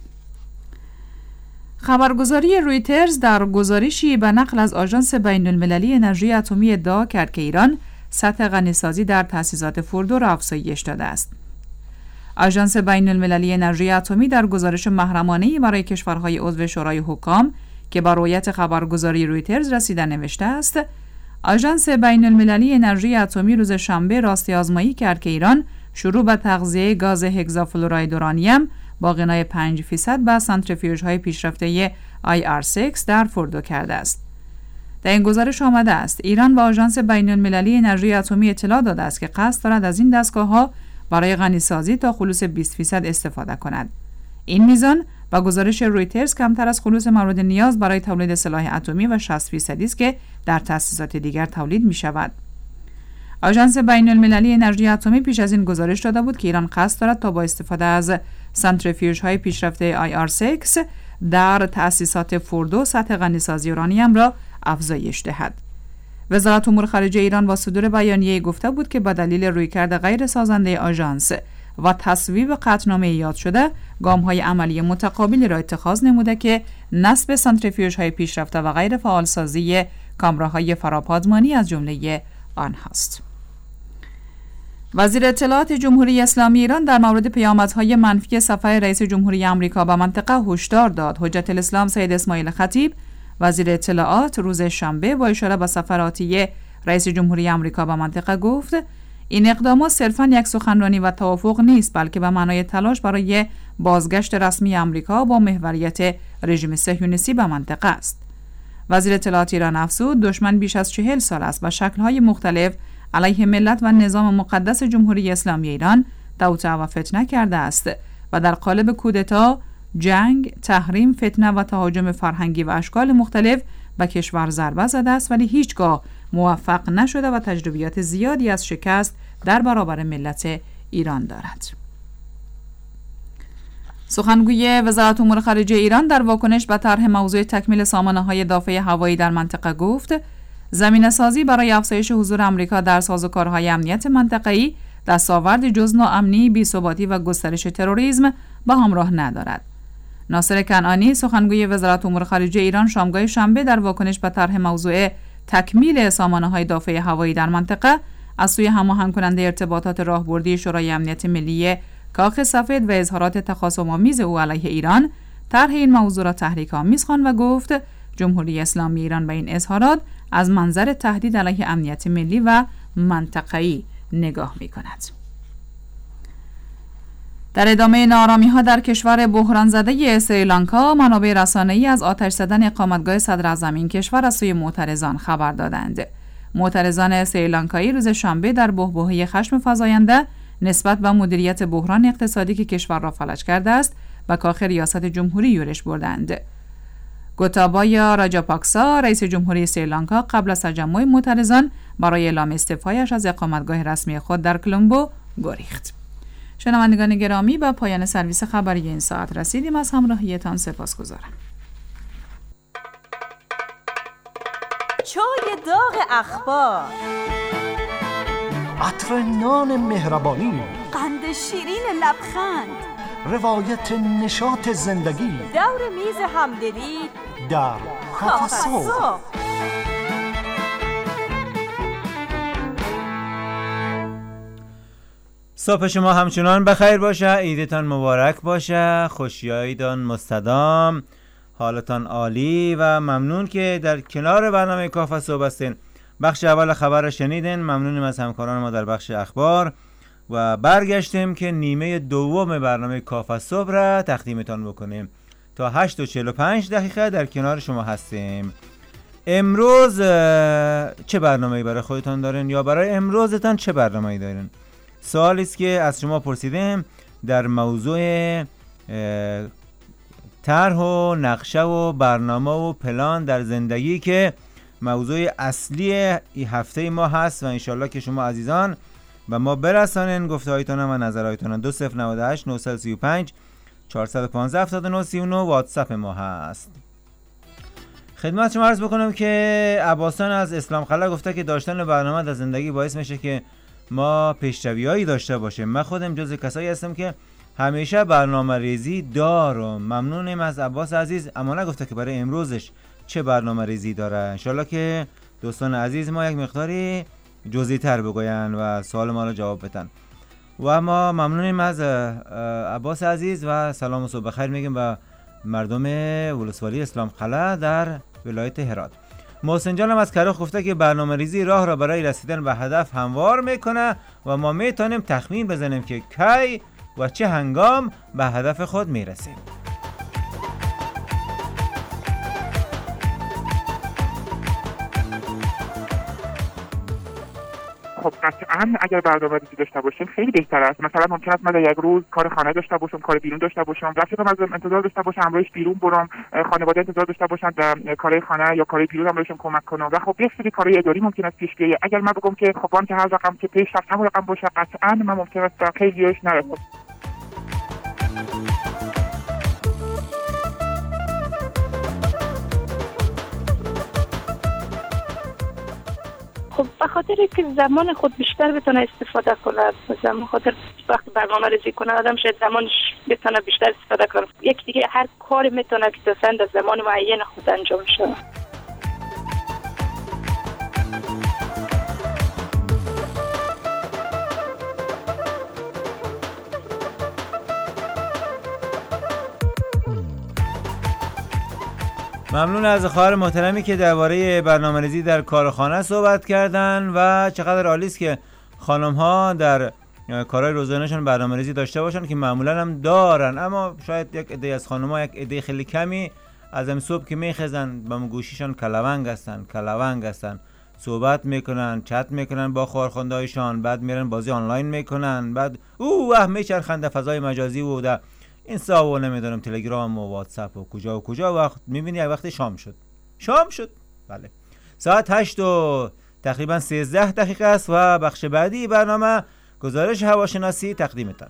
خبرگزاری رویترز در گزارشی به نقل از آژانس بین المللی انرژی اتمی ادعا کرد که ایران سطح غنیسازی در تأسیسات فوردو را افزایش داده است. آژانس بین المللی انرژی اتمی در گزارش محرمانه‌ای برای کشورهای عضو شورای حکام که با روایت خبرگزاری رویترز رسیده نوشته است: آژانس بین المللی انرژی اتمی روز شنبه راستی آزمایی کرد که ایران شروع به تغذیه گاز هگزافلوراید اورانیم با غنای پنج درصد به سانتریفیوژهای پیشرفته آی آر شش در فوردو کرده است. در این گزارش آمده است ایران به آژانس بین المللی انرژی اتمی اطلاع داده است که قصد دارد از این دستگاه‌ها برای غنیسازی تا خلوص بیست درصد استفاده کند. این میزان با گزارش رویترز کمتر از خلوص مورد نیاز برای تولید سلاح اتمی و شصت درصد است که در تأسیسات دیگر تولید می شود. آژانس بین المللی انرژی اتمی پیش از این گزارش داده بود که ایران قصد دارد تا با استفاده از سانتریفیوژهای پیشرفته آی آر شش در تأسیسات فوردو سطح غنیسازی اورانیم را افزایش دهد. وزارت امور خارجه ایران با صدور بیانیه گفته بود که با دلیل رویکرد غیر سازنده آژانس و تصویب قطعنامه یاد شده گام‌های عملی متقابلی را اتخاذ نموده که نصب سانتریفیوژهای پیشرفته و غیر فعالسازی کامراهای فراپادمانی از جمله آنهاست. وزیر اطلاعات جمهوری اسلامی ایران در مورد پیامدهای منفی سفر رئیس جمهوری آمریکا به منطقه هشدار داد. حجت الاسلام سید اسماعیل خطیب وزیر اطلاعات روز شنبه با اشاره به سفر آتی رئیس جمهوری آمریکا به منطقه گفت: این اقدامات صرفاً یک سخنرانی و توافق نیست، بلکه به معنای تلاش برای بازگشت رسمی آمریکا با محوریت رژیم صهیونیستی به منطقه است. وزیر اطلاعات ایران افزود: دشمن بیش از چهل سال است و شکل‌های مختلف علیه ملت و نظام مقدس جمهوری اسلامی ایران توطئه و فتنه کرده است و در قالب کودتا، جنگ، تحریم، فتنه و تهاجم فرهنگی و اشکال مختلف به کشور ضربه زده است، ولی هیچگاه موفق نشده و تجربیات زیادی از شکست در برابر ملت ایران دارد. سخنگوی وزارت امور خارجه ایران در واکنش به طرح موضوع تکمیل سامانه‌های دافع هوایی در منطقه گفت: زمینه‌سازی برای افزایش حضور آمریکا در سازوکارهای امنیت منطقه‌ای دستاورد جز ناامنی، بی‌ثباتی و گسترش تروریسم به همراه ندارد. ناصر کنعانی سخنگوی وزارت امور خارجه ایران شامگاه شنبه در واکنش به طرح موضوع تکمیل سامانه‌های دافع هوایی در منطقه از سوی هماهنگ کننده ارتباطات راهبردی شورای امنیت ملی کاخ سفید و اظهارات تخاصم‌آمیز او علیه ایران طرح این موضوع را تحریک‌آمیز خواند و گفت جمهوری اسلامی ایران به این اظهارات از منظر تهدید علیه امنیت ملی و منطقه‌ای نگاه می‌کند. در ادامه ناآرامی‌ها در کشور بحران زده سریلانکا، منابع رسانه‌ای از آتش زدن اقامتگاه صدر اعظم این کشور از سوی معترضان خبر دادند. معترضان سریلانکایی روز شنبه در بحبوحه خشم فزاینده نسبت به مدیریت بحران اقتصادی که کشور را فلج کرده است، به کاخ ریاست جمهوری یورش بردند. گوتابایا راجاپاکسا رئیس جمهوری سریلانکا قبل از تجمع معترضان برای اعلام استعفایش از اقامتگاه رسمی خود در کلمبو گریخت. شنوندگان گرامی، به پایان سرویس خبری این ساعت رسیدیم. از همراهیتان سپاسگزارم. چای داغ اخبار، عطر نان مهربانی، قند شیرین لبخند، روایت نشاط زندگی، دور میز همدلی در کافه صبح. صبح شما همچنان بخیر باشه، عیدتان مبارک باشه، خوشیاییدان مستدام، حالتان عالی و ممنون که در کنار برنامه کافه صبح هستین. بخش اول خبر را شنیدین. ممنونیم از همکاران ما در بخش اخبار و برگشتیم که نیمه دوم برنامه کافه صبح را تقدیمتان بکنیم. تا هشت و چهل و پنج دقیقه در کنار شما هستیم. امروز چه برنامه‌ای برای خودتان دارین یا برای امروزتان چه برنامه‌ای دارین؟ سوالی است که از شما پرسیدیم در موضوع طرح و نقشه و برنامه و پلان در زندگی که موضوع اصلی این هفته ما هست و انشالله که شما عزیزان و ما برسانین گفته‌هایتان و نظرهایتان. دو صفر نود و هشت نهصد و سی و پنج چهارصد و پانزده هفتاد و نه سی و نه واتساپ ما هست. خدمت شما عرض بکنم که عباسان از اسلام خلا گفته که داشتن برنامه در زندگی باعث میشه که ما پیشروی‌هایی داشته باشیم. من خودم جز کسایی هستم که همیشه برنامه ریزی دارم. ممنونم از عباس عزیز، اما نگفته که برای امروزش چه برنامه ریزی داره. انشالله که دوستان عزیز ما یک مقداری جزئی تر بگوین و سوال ما را جواب بدن. و ما ممنونیم از عباس عزیز و سلام و صبح بخیر میگیم به مردم ولسوالی اسلام قلعه در ولایت هرات. محسن جانم از کرخ گفته که برنامه ریزی راه را برای رسیدن به هدف هموار میکنه و ما میتونیم تخمین بزنیم که کی و چه هنگام به هدف خود میرسیم. خب قطعا اگر برنامه‌ریزی داشته باشیم خیلی بهتر است. مثلا ممکن است من در یک روز کار خانه داشته باشم، کار بیرون داشته باشم، رفیقم از انتظار داشته باشم همراهش بیرون برم، خانواده انتظار داشته باشن در کارهای خانه یا کارهای بیرون هم بهشون کمک کنم و خب یک سری کارهای اداری ممکن است پیش بیاد. اگر من بگم که خب آن که هر رقم که پیش رفت همون رقم باشه، قطعا من ممکن است خیلیش نرسم. خب به خاطر که زمان خود بیشتر بتونه استفاده کنه، زمان خاطر وقتی برنامه ریزی کنه آدم شاید زمانش بتونه بیشتر استفاده کنه. یک دیگه هر کاری میتونه که دستند از زمان معین خود انجام شه. ممنون از خواهر محترمی که درباره برنامه‌ریزی در کارخانه صحبت کردن و چقدر عالی است که خانم‌ها در کارهای روزانه‌شان برنامه‌ریزی داشته باشن که معمولا هم دارن، اما شاید یک عده از خانم‌ها یک عده خیلی کمی از این صبح که میخزن به گوشیشان کلونگ هستن کلونگ هستن صحبت میکنن، چت میکنن با کارخونده‌هایشان، بعد میرن بازی آنلاین میکنن، بعد اوه میچرخند در فضای مجازی و در اینستا و نمیدونم تلگرام و واتساپ و کجا و کجا. وقت میبینی وقت شام شد شام شد بله ساعت هشت و تقریبا سیزده دقیقه است و بخش بعدی برنامه گزارش هواشناسی تقدیمتان.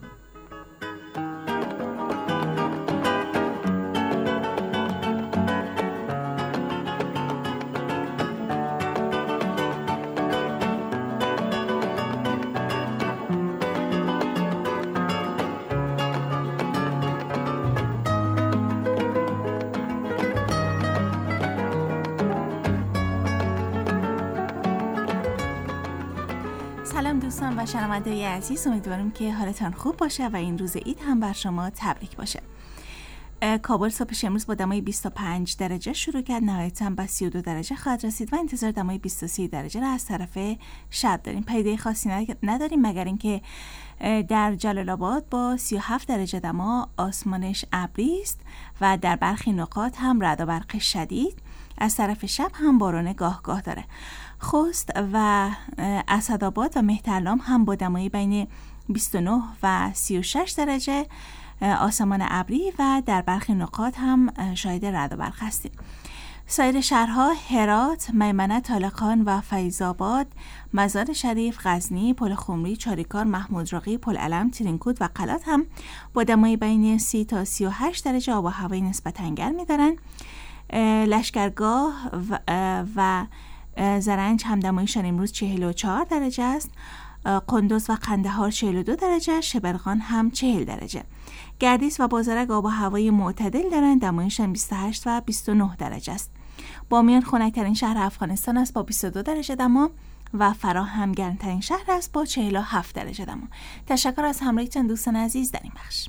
سلام دوستان و شنونده‌های عزیز، امیدوارم که حالتان خوب باشه و این روز عید هم بر شما تبریک باشه. کابل صبحش امروز با دمای بیست و پنج درجه شروع کرد، نهایتاً به سی و دو درجه خواهد رسید و انتظار دمای بیست و سه درجه را از طرف شب داریم. پیدای خاصی نداریم مگر اینکه در جلال آباد با سی و هفت درجه دما آسمانش ابری است و در برخی نقاط هم رعد و برق شدید، از طرف شب هم باران گاه گاه داره. خوست و اسدآباد و مهترلام هم با دمای بین بیست و نه و سی و شش درجه آسمان ابری و در برخی نقاط هم شاهد رعد و برق هستیم. سایر شهرها هرات، میمنه، طالقان و فیض‌آباد، مزار شریف، غزنی، پل خمری، چاریکار، محمود رقی، پل علم، ترینکوت و قلات هم با دمای بین سی تا سی و هشت درجه آب و هوای نسبتاً گرمی دارن. لشکرگاه و, و زرنج هم دمایشان امروز چهل و چهار درجه است. قندوز و قندهار چهل و دو درجه، شبرغان هم چهل درجه. گردیس و بازرگ آب و هوای معتدل دارند، دمایشان بیست و هشت و بیست و نه درجه است. بامیان خنک‌ترین شهر افغانستان است با بیست و دو درجه دما و فراه هم گرمترین شهر است با چهل و هفت درجه دما. تشکر از همراهیتان دوستان عزیز در این بخش.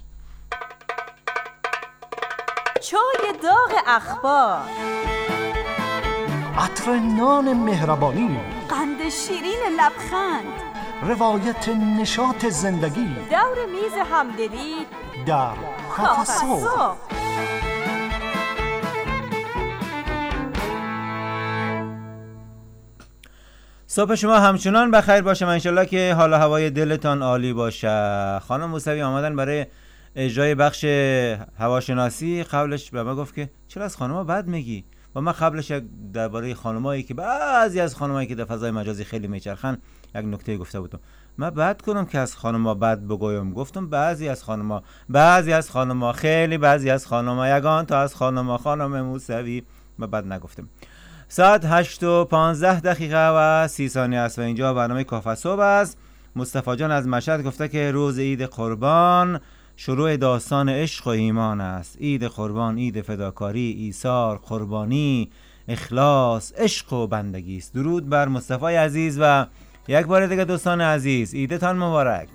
چای داغ اخبار، عطر نان مهربانی، قند شیرین لبخند، روایت نشاط زندگی، دور میز همدلی در کافه صبح. صبح شما همچنان بخیر باشه، انشالله که حال و هوای دلتان عالی باشه. خانم موسوی آمدن برای اجرای بخش هواشناسی. قبلش به ما گفت که چرا از خانم‌ها بد میگی؟ و من قبلش یک درباره خانمایی که بعضی از خانمایی که در فضای مجازی خیلی میچرخن یک نکته گفته بودم. من بد کنم که از خانم‌ها بد بگویم، گفتم بعضی از خانم‌ها بعضی از خانم‌ها خیلی بعضی از خانم‌ها یگان تا از خانم‌ها خانم موسوی من بد نگفتم. ساعت هشت و پانزده دقیقه و سی ثانیه است و اینجا برنامه کافه صبح است. مصطفی جان از مشهد گفته که روز عید قربان شروع داستان عشق و ایمان است. عید قربان عید فداکاری، ایثار، قربانی، اخلاص، عشق و بندگی است. درود بر مصطفی عزیز و یک بار دیگه دوستان عزیز، عیدتان مبارک.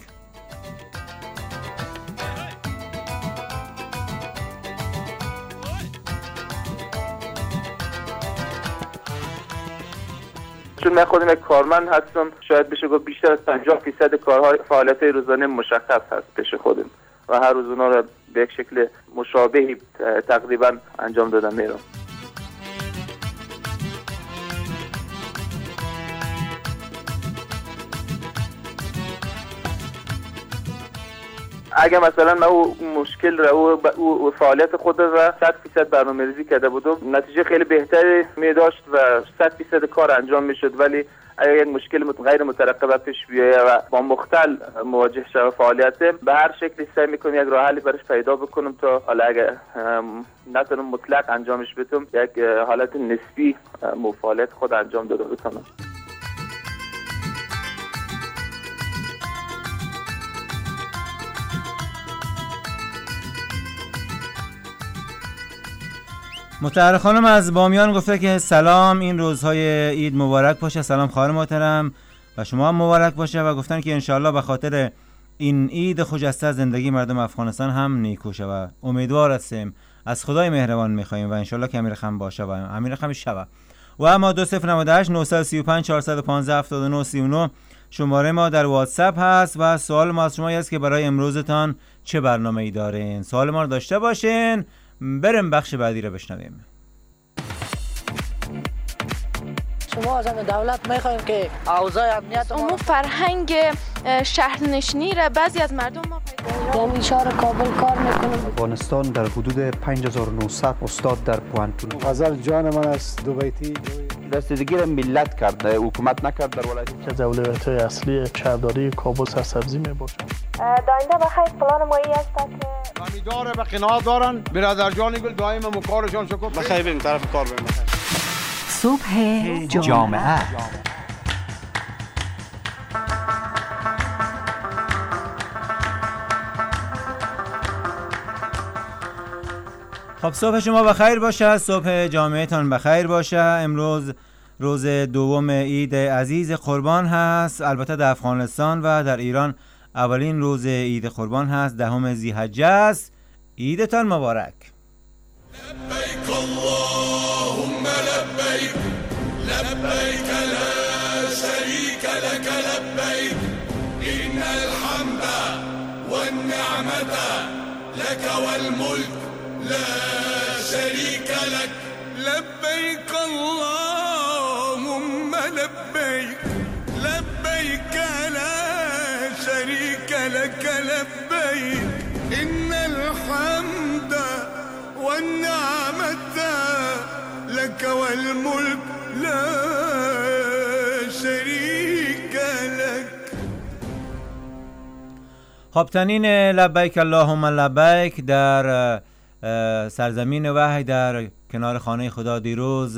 چون من خودم یک کارمند هستم، شاید بشه گفت بیشتر از پنجاه درصد کارهای فعالیت روزانه مشخص هست پیش خودم و هر روز اونا رو به یک شکل مشابهی تقریبا انجام دادم میرم. اگه مثلا من او مشکل را او, او فعالیت خود را صد درصد برنامه‌ریزی کرده بودم، نتیجه خیلی بهتری می داشت و صد درصد کار انجام میشد. ولی اگر یک مشکل غیر مترقبه پیش بیاید و با مختل مواجه شوم فعالیتم، به هر شکلی سعی میکنم یک راه حلی برش پیدا بکنم تا حالا اگر نتونم مطلق انجامش بدم، یک حالت نسبی فعالیت خود انجام داده بتونم. مطهر خانم از بامیان گفته که سلام، این روزهای عید مبارک باشه. سلام خواهر محترم و شما هم مبارک باشه و گفتن که انشالله به خاطر این عید خجسته زندگی مردم افغانستان هم نیکو شه و امیدوار هستیم، از خدای مهربان میخوایم و انشالله که امیر خم باشه و امیر خم شوه. و اما دو صفر نود و هشت نه سه پنج چهار یک پنج هفت نه سه نه شماره ما در واتساپ هست و سوال ما از شما است که برای امروزتان چه برنامه‌ای دارین. سوال ما رو داشته باشین. بریم بخش بعدی رو بشنویم. شما از دولت میخوایم که اوضاع امنیت ما فرهنگ شهرنشینی را بعضی از مردم ما پیدا در اشاره کابل کار میکنیم. افغانستان در حدود پنج هزار و نهصد استاد در پوهنتون. غزل جان من است دو بیتی. رسیدگی را ملت کرد، حکومت نکرد در ولایت. که از اولویت‌های اصلی شهرداری کابل سرسبزی میباشد. داینده بخیر پلان مایی است که امیدواره به قناعت دارن. برادر جان گل دائما مکارشان شکر. بخیر بریم طرف کار بریم. صبح جامعه. خب صبح شما بخیر باشه، صبح جامعهتان بخیر باشه. امروز روز دوم عید عزیز قربان هست، البته در افغانستان و در ایران اولین روز عید قربان هست، دهم ذی‌حجه است. عیدتان مبارک. لبیک اللهم لبیک لبیک لا شریک لک لبیک ان الحمد والنعمة لك والملك لا شریک لک لبیک اللهم لبیک لبیک لا شریک لک لبیک ان الحمد والنعمة لك والملك لا شريك لك. خب تنین لبیک اللهم لبیک در سرزمین وحی در کنار خانه خدا دیروز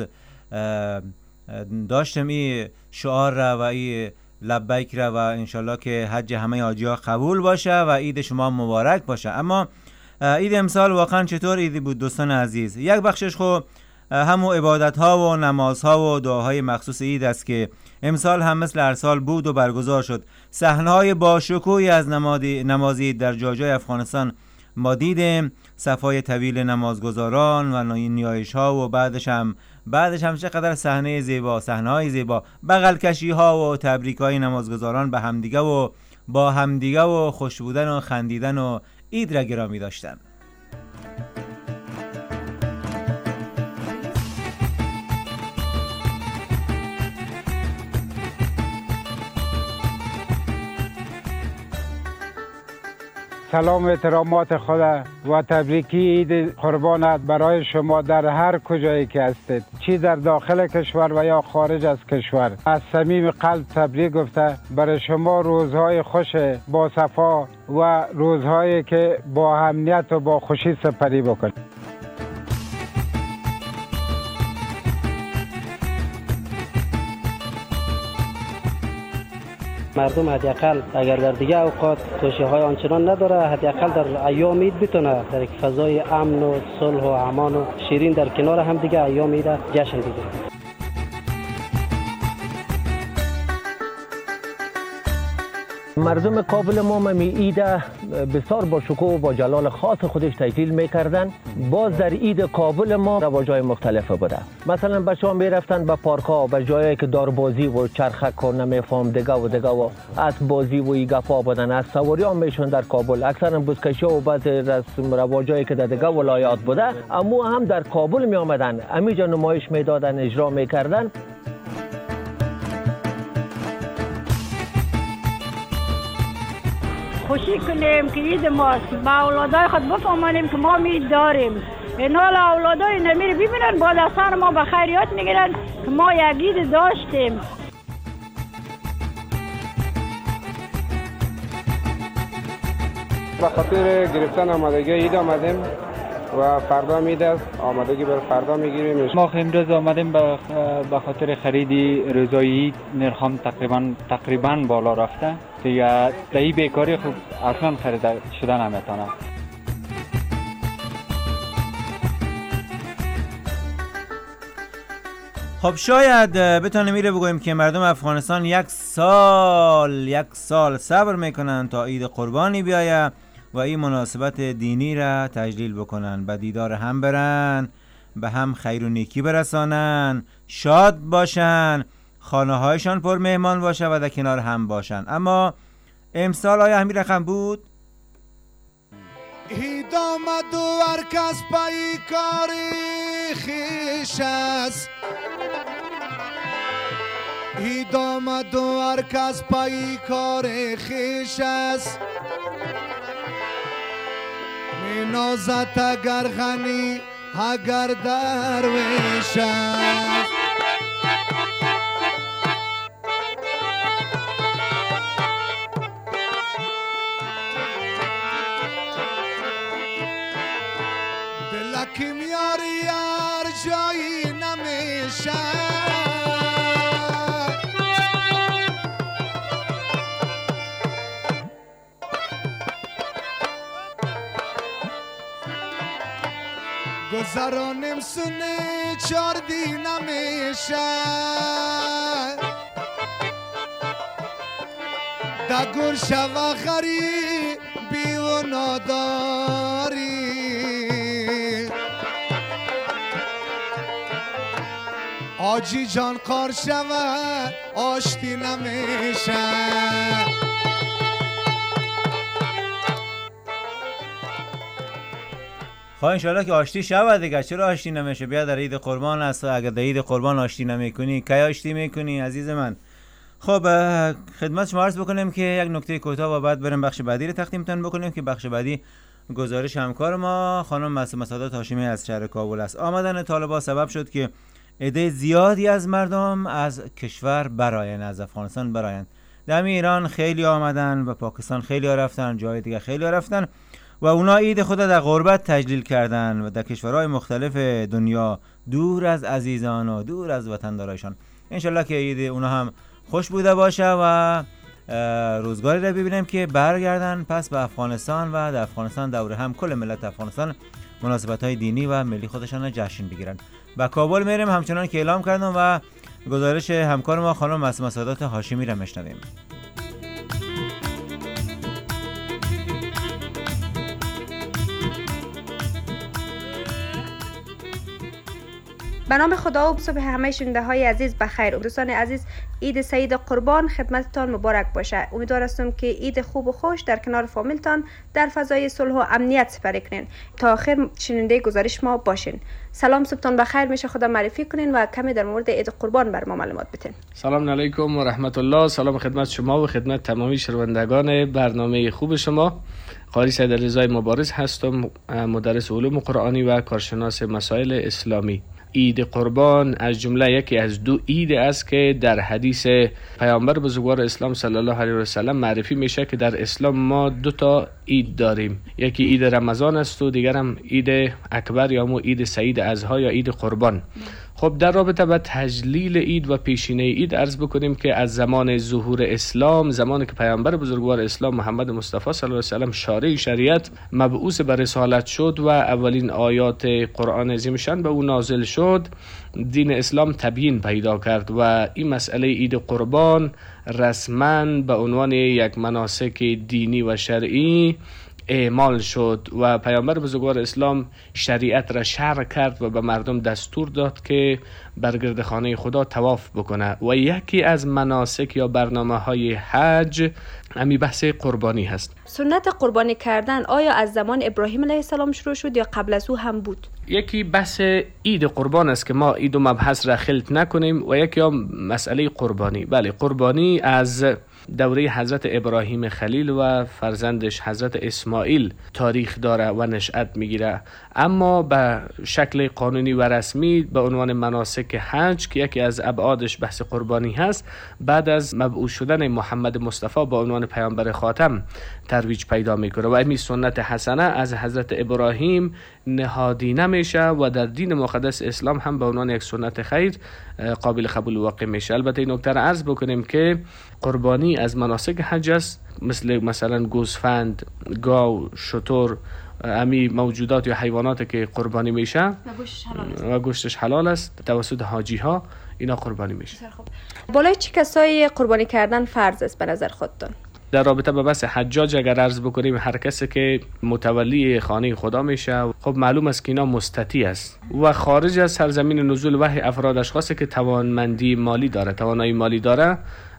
داشتم این شعار را و این لبیک را و انشالله که حج همه حاجی‌ها قبول باشه و عید شما مبارک باشه. اما عید امسال واقعا چطور عیدی بود دوستان عزیز؟ یک بخشش خو همون عبادت ها و نماز ها و دعاهای مخصوص عید است که امسال هم مثل هر سال بود و برگزار شد. صحنه های باشکوهی از نماز عید در جاهای افغانستان ما دیدیم، صفای طویل نمازگزاران و نیایش ها و بعدش هم بعدش هم چقدر صحنه زیبا، صحنه های زیبا، بغل کشی ها و تبریک های نمازگزاران به همدیگه و با همدیگه و خوش بودن و خندیدن و عید را گرامی داشتن. سلام و احترامات خدا و تبریکی عید قربان برای شما در هر کجایی که هستید، چی در داخل کشور و یا خارج از کشور. از صمیم قلب تبریک گفته برای شما روزهای خوش با صفا و روزهایی که با امنیت و با خوشی سپری بکنید. مردم حداقل اگر در دیگه اوقات کوشش‌های آنچنان نداره، حداقل در ایام عید بتونه در یک فضای امن و صلح و امان و شیرین در کنار هم دیگه ایام عید جشن بگیره. مردم کابل ما می ایده بسیار با شکوه و با جلال خاص خودش تجلیل میکردن. باز در عید کابل ما رواج‌های مختلف بوده. مثلا بچه‌ها میرفتن به پارک‌ها، به جایی که داربازی و چرخک و نمیفهم دیگه و دیگه و اسب بازی و ایگفا بودن. از سواری هم میشون در کابل اکثرا بزکشی و بعض رسم رواجایی که در دیگه ولایات بوده اما هم در کابل می آمدن، امیجا نمایش میدادن، اجرا میکردن. خوشی کنیم که عید ماست، با اولادای خود بفهمانیم که ما عید داریم. اینا اولادای نمیره ببینن با دستان ما به خیریات میگیرن که ما یک عید داشتیم. به خاطر گرفتن آمادگی عید آمدیم و فردا عید است، آمادگی بر فردا میگیریم. ما امروز آمدیم به خاطر خرید روزای عید، نرخ تقریبا تقریبا بالا رفته دیگه، دهی بیکاری خوب اصلا خرید شده نمیتونه. خب شاید بتونه میره بگویم که مردم افغانستان یک سال یک سال صبر میکنن تا عید قربانی بیایه و این مناسبت دینی را تجلیل بکنن، به دیدار هم برن، به هم خیر و نیکی برسانن، شاد باشن، خانه هایشان پر مهمان باشه و در کنار هم باشن. اما امسال آیا همین رقم بود؟ عید آمد و هر کس پای کاری خویش است، عید آمد و هر کس پای کاری خویش است. می نازد اگر غنی اگر درویش است. دلکیم یاری یار جایی نمیشه، گذرانیم سونه چاردی نمیشه. دگر شوه غریبی و ناداری، آجی جان قار شوه آشتی نمیشه. خب انشالله که آشتی شود دیگه، چرا آشتی نمیشه؟ بیا در عید قربان است، اگر در عید قربان آشتی نمیکنی کی آشتی میکنی عزیز من؟ خب خدمت شما عرض بکنیم که یک نکته کوتاه و بعد بریم بخش بعدی رو تقدیمتون بکنیم که بخش بعدی گزارش همکار ما خانم معصومه سعادت هاشمی از شهر کابل است. آمدن طالبان سبب شد که عده زیادی از مردم از کشور براین، از افغانستان براین. در ایران خیلی آمدن و پاکستان خیلی رفتن، جای دیگه خیلی رفتن و اونا عید خود در غربت تجلیل کردن و در کشورهای مختلف دنیا دور از عزیزان و دور از وطندارایشان. انشالله که عید اونا هم خوش بوده باشه و روزگاری را ببینیم که برگردن پس به افغانستان و در افغانستان دور هم کل ملت افغانستان مناسبت‌های دینی و ملی خودشان را جشن بگیرن. با کابل میریم همچنان که اعلام کردم و گزارش همکار ما خانم معصومه سعادت هاشمی را میشنویم. به نام خدا و صبح همه شنونده های عزیز بخیر. دوستان عزیز، عید سعید قربان خدمتتان مبارک باشه. امیدوارم که عید خوب و خوش در کنار فامیلتان در فضای صلح و امنیت سپری کنین. تا آخر شنونده گزارش ما باشین. سلام، صبحتان بخیر. میشه خدا معرفی کنین و کمی در مورد عید قربان بر ما معلومات بدین. سلام علیکم و رحمت الله. سلام خدمت شما و خدمت تمامی شنوندگان برنامه خوب شما. قاری سید رضای مبارز هستم، مدرس علوم قرآنی و کارشناس مسائل اسلامی. عید قربان از جمله یکی از دو عید است که در حدیث پیامبر بزرگوار اسلام صلی الله علیه و سلم معرفی میشه که در اسلام ما دو تا عید داریم. یکی عید رمضان است و دیگر هم عید اکبر یا مو عید سعید اضحی یا عید قربان. خب خب در رابطه با تجلیل عید و پیشینه عید عرض بکنیم که از زمان ظهور اسلام، زمانی که پیامبر بزرگوار اسلام محمد مصطفی صلی الله علیه و سلم شارع شریعت مبعوث به رسالت شد و اولین آیات قرآن عظیم شان به او نازل شد، دین اسلام تبیین پیدا کرد و این مسئله عید قربان رسما به عنوان یک مناسک دینی و شرعی اعمال شد و پیامبر بزرگوار اسلام شریعت را شرع کرد و به مردم دستور داد که بر گرد خانه خدا طواف بکنه و یکی از مناسک یا برنامه های حج همین بحث قربانی هست. سنت قربانی کردن آیا از زمان ابراهیم علیه السلام شروع شد یا قبل از او هم بود؟ یکی بحث عید قربان است که ما عید و مبحث را خلط نکنیم و یکی هم مسئله قربانی. بله، قربانی از دوره حضرت ابراهیم خلیل و فرزندش حضرت اسماعیل تاریخ داره و نشأت میگیره، اما به شکل قانونی و رسمی به عنوان مناسک حج که یکی از ابعادش بحث قربانی هست، بعد از مبعوث شدن محمد مصطفی به عنوان پیامبر خاتم ترویج پیدا میکنه و این سنت حسنه از حضرت ابراهیم نهادینه میشه و در دین مقدس اسلام هم به عنوان یک سنت خیر قابل قبول واقع میشه. البته این نکته را عرض بکنیم که قربانی از مناسک حج است، مثل مثلا گوسفند، گاو، شتر، امی موجودات یا حیوانات که قربانی میشه و گوشتش حلال است توسط حاجی ها، اینا قربانی میشه. بالای چه کسایی قربانی کردن فرض است به نظر خودتون؟ در رابطه با بحث حجاج اگر عرض بکنیم، هر کسی که متولی خانه خدا میشه، خب معلوم است که اینا مستطیع است و خارج از سرزمین نزول وحی افراد اشخاصی که توانمندی مالی داره، توانایی مالی داره،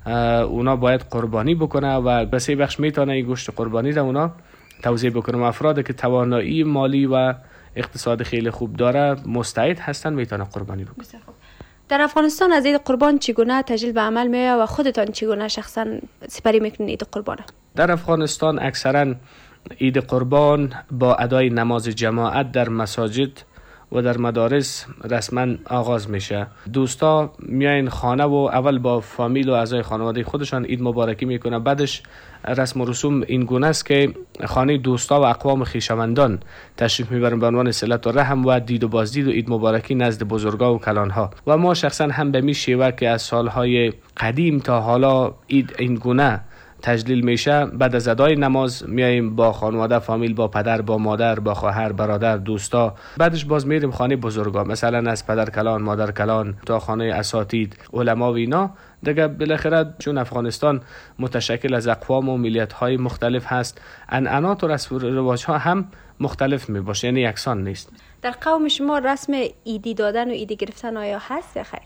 اونا باید قربانی بکنه و به سه بخش میتونه این گوشت قربانی را اونا توزیع بکنه. افرادی که توانایی مالی و اقتصاد خیلی خوب داره، مستعد هستن، میتونه قربانی بکنه. در افغانستان از عید قربان چگونه تجلیل به عمل میآید و خودتان چگونه شخصا سپری میکنید عید قربان؟ در افغانستان اکثرا عید قربان با ادای نماز جماعت در مساجد و در مدارس رسما آغاز میشه. دوستا میاین خانه و اول با فامیل و اعضای خانواده خودشان عید مبارکی میکنه. بعدش رسم و رسوم این گونه است که خانه دوستا و اقوام خویشاوندان تشریف میبرن به عنوان صلت و رحم و دید و بازدید و عید مبارکی نزد بزرگا و کلانها. و ما شخصا هم به می شیوه که از سالهای قدیم تا حالا عید این گونه تجلیل میشه، بعد از ادای نماز میایم با خانواده، فامیل، با پدر، با مادر، با خواهر، برادر، دوستا، بعدش باز میریم خانه بزرگا، مثلا از پدر کلان، مادر کلان تا خانه اساتید، علما و اینا دیگه. بالاخره چون افغانستان متشکل از اقوام و ملیت های مختلف هست، عنعنات و رسم و رواج ها هم مختلف می باشه، یعنی یکسان نیست. در قوم شما رسم عیدی دادن و عیدی گرفتن آیا هست یا خیر؟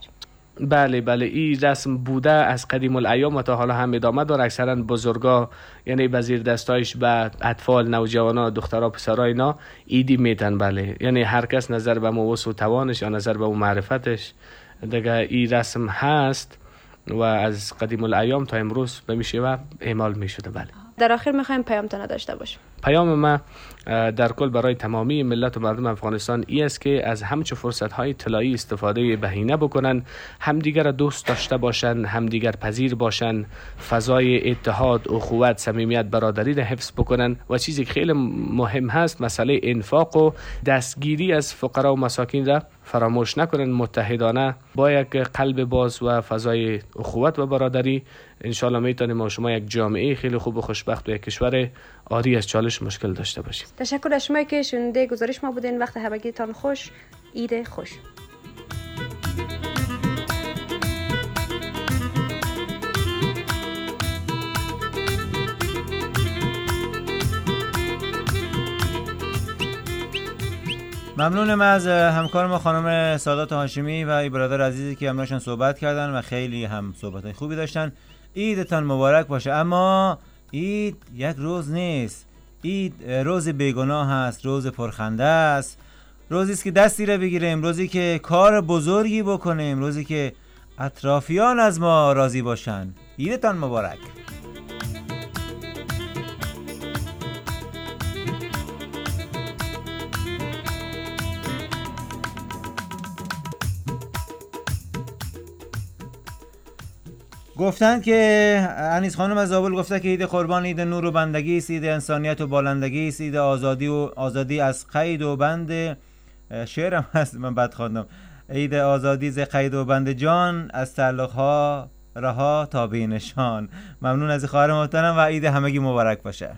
بله بله، این رسم بوده از قدیم الایام و تا حالا هم ادامه داره. اکثرا بزرگا یعنی به زیر دستایش به اطفال، نوجوانا، دخترها، پسرها اینا عیدی میتن. بله، یعنی هر کس نظر به موس و توانش یا نظر به معرفتش دیگه این رسم هست و از قدیم الایام تا امروز به میشه و اعمال میشده. بله. در آخر میخوایم پیامتون داشته باشیم. پیام ما در کل برای تمامی ملت و مردم افغانستان ای است که از همچه فرصت‌های طلایی استفاده بهینه بکنن، همدیگر را دوست داشته باشن، همدیگر پذیر باشن، فضای اتحاد، اخوت، صمیمیت، برادری را حفظ بکنن و چیزی که خیلی مهم هست مسئله انفاق و دستگیری از فقرا و مساکین را فراموش نکنن. متحدانه با یک قلب باز و فضای اخوت و برادری انشالله میتونیم ما شما یک جامعه خیلی خوب و خوشبخت و یک کشور آری از چالش مشکل داشته باشیم. تشکر از شما که شنونده گزارش ما بودین. وقت همگیتان خوش، عید خوش. ممنونم از همکار ما خانم سادات هاشمی و ای برادر عزیزی که همراهشان صحبت کردن و خیلی هم صحبت‌های خوبی داشتن. عیدتان مبارک باشه. اما عید یک روز نیست، عید روز بیگناه است، روز پرخنده است، روزی است که دستی را بگیریم، روزی که کار بزرگی بکنیم، روزی که اطرافیان از ما راضی باشن. عیدتان مبارک. گفتند که انیس خانم از زابل گفته که عید قربان عید نور و بندگی است، عید انسانیت و بالندگی است، عید آزادی و آزادی از قید و بند. شعرم هست من بد خواندم. عید آزادی ز قید و بند جان، از تعلقها رها تا به نشان. ممنون از خواهر محترم و عید همگی مبارک باشه.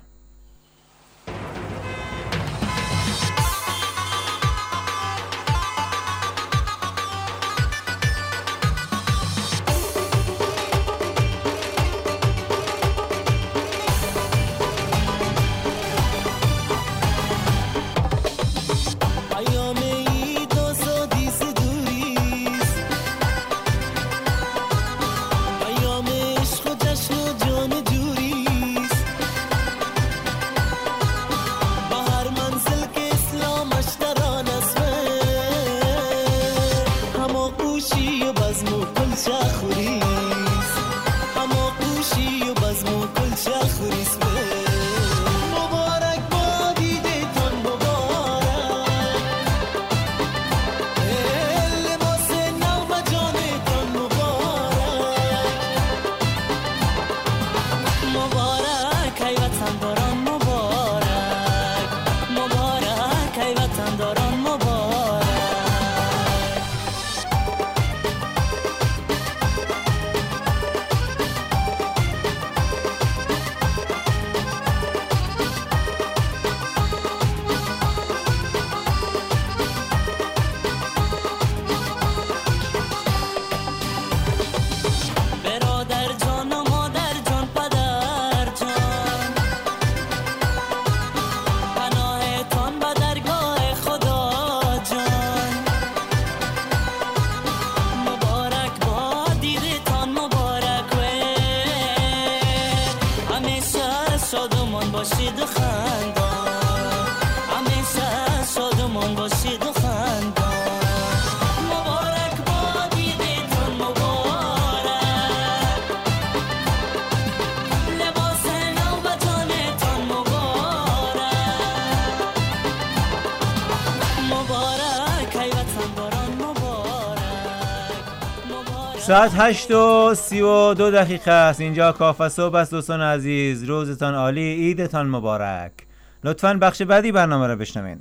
ساعت هشت و سی و دو دقیقه است. اینجا کافه صبح است. دوستان عزیز، روزتان عالی، عیدتان مبارک. لطفاً بخش بعدی برنامه را بشنوین.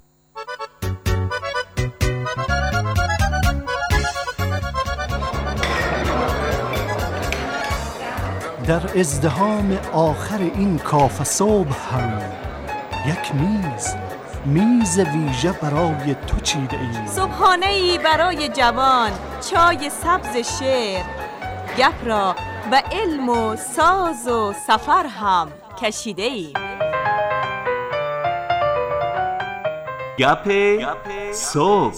در ازدحام آخر این کافه صبح هم یک میز میز ویژه برای تو چیده ای، صبحانه‌ای برای جوان، چای سبز شعر، گپ را به علم و ساز و سفر هم کشیده ای. گپ صبح.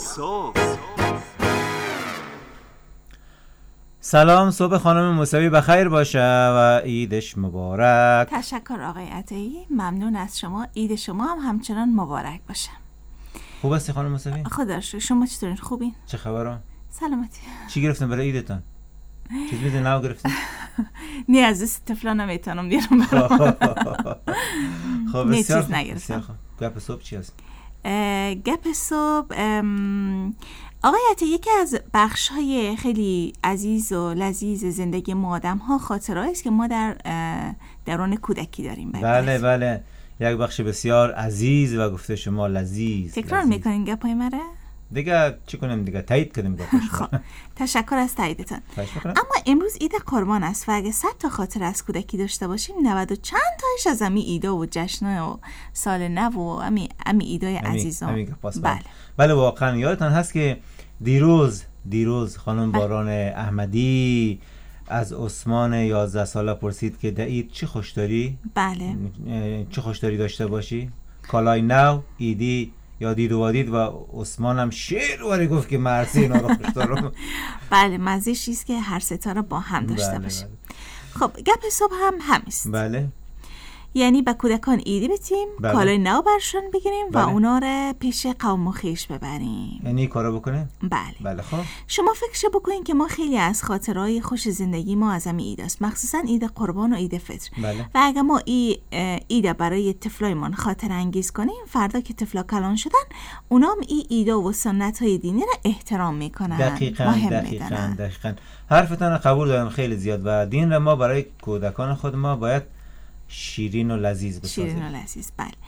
سلام، صبح خانم موسوی بخیر باشه و عیدش مبارک. تشکر آقای عطایی، ممنون از شما. عید شما هم همچنان مبارک باشه. خوب هستی خانم موسوی؟ خدا رو شکر. شما چطورین؟ خوبین؟ چه خبره؟ سلامتی. چی گرفتن برای عیدتان؟ چیز میده نو گرفتن؟ نه از دست طفلا نمیتونم بیارم برام. خب بسیار خوب. بسیار خوب. گپ صبح چی هست؟ گپ صبح آقای عطا، یکی از بخش‌های خیلی عزیز و لذیذ زندگی ما آدم‌ها خاطرهایی است که ما در دوران کودکی داریم. بله بله، یک بخش بسیار عزیز و گفته شما لذیذ. تکرار میکنین گپای مره؟ دیگه چی کنیم دیگه، تایید کنیم گپش. خب تشکر از تاییدتان. اما امروز عید قربان است و اگه صد تا خاطر از کودکی داشته باشیم، نود و چند تایش از امی ایدا و جشنای و سال نو و امی امی ایدای عزیزان. بله بله واقعا یادتان هست که دیروز دیروز خانم باران احمدی از عثمان یازده ساله پرسید که دعید چی خوش داری؟ بله. چی خوش داری داشته باشی؟ کالای نو، ایدی یا دید و وادید، و عثمان هم شعر واری گفت که مرسی اینا رو خوش دارم. بله، مزه چیز که هر ستاره با هم داشته بله باشه. بله. خب گپ صبح هم همیست. بله. یعنی به کودکان ایدی بتیم، بله. کالای نو برشان بگیریم بله. و اونا رو پیش قوم و خویش ببریم. یعنی کارو بکنه؟ بله. بله. خب شما فکرش بکنین که ما خیلی از خاطرهای خوش زندگی ما از همین عید است، مخصوصا عید قربان و عید فطر. بله. و اگه ما ای عید برای طفلایمان خاطر انگیز کنیم، فردا که طفلا کلان شدن، اونام ای عیدا و سنت های دینی را احترام میکنن. دقیقاً دقیقاً دقیقاً. حرفتان قبول دارم خیلی زیاد، و دین را ما برای کودکان خود ما باید شیرین و لذیذ بسازیم. شیرین و لذیذ، بله.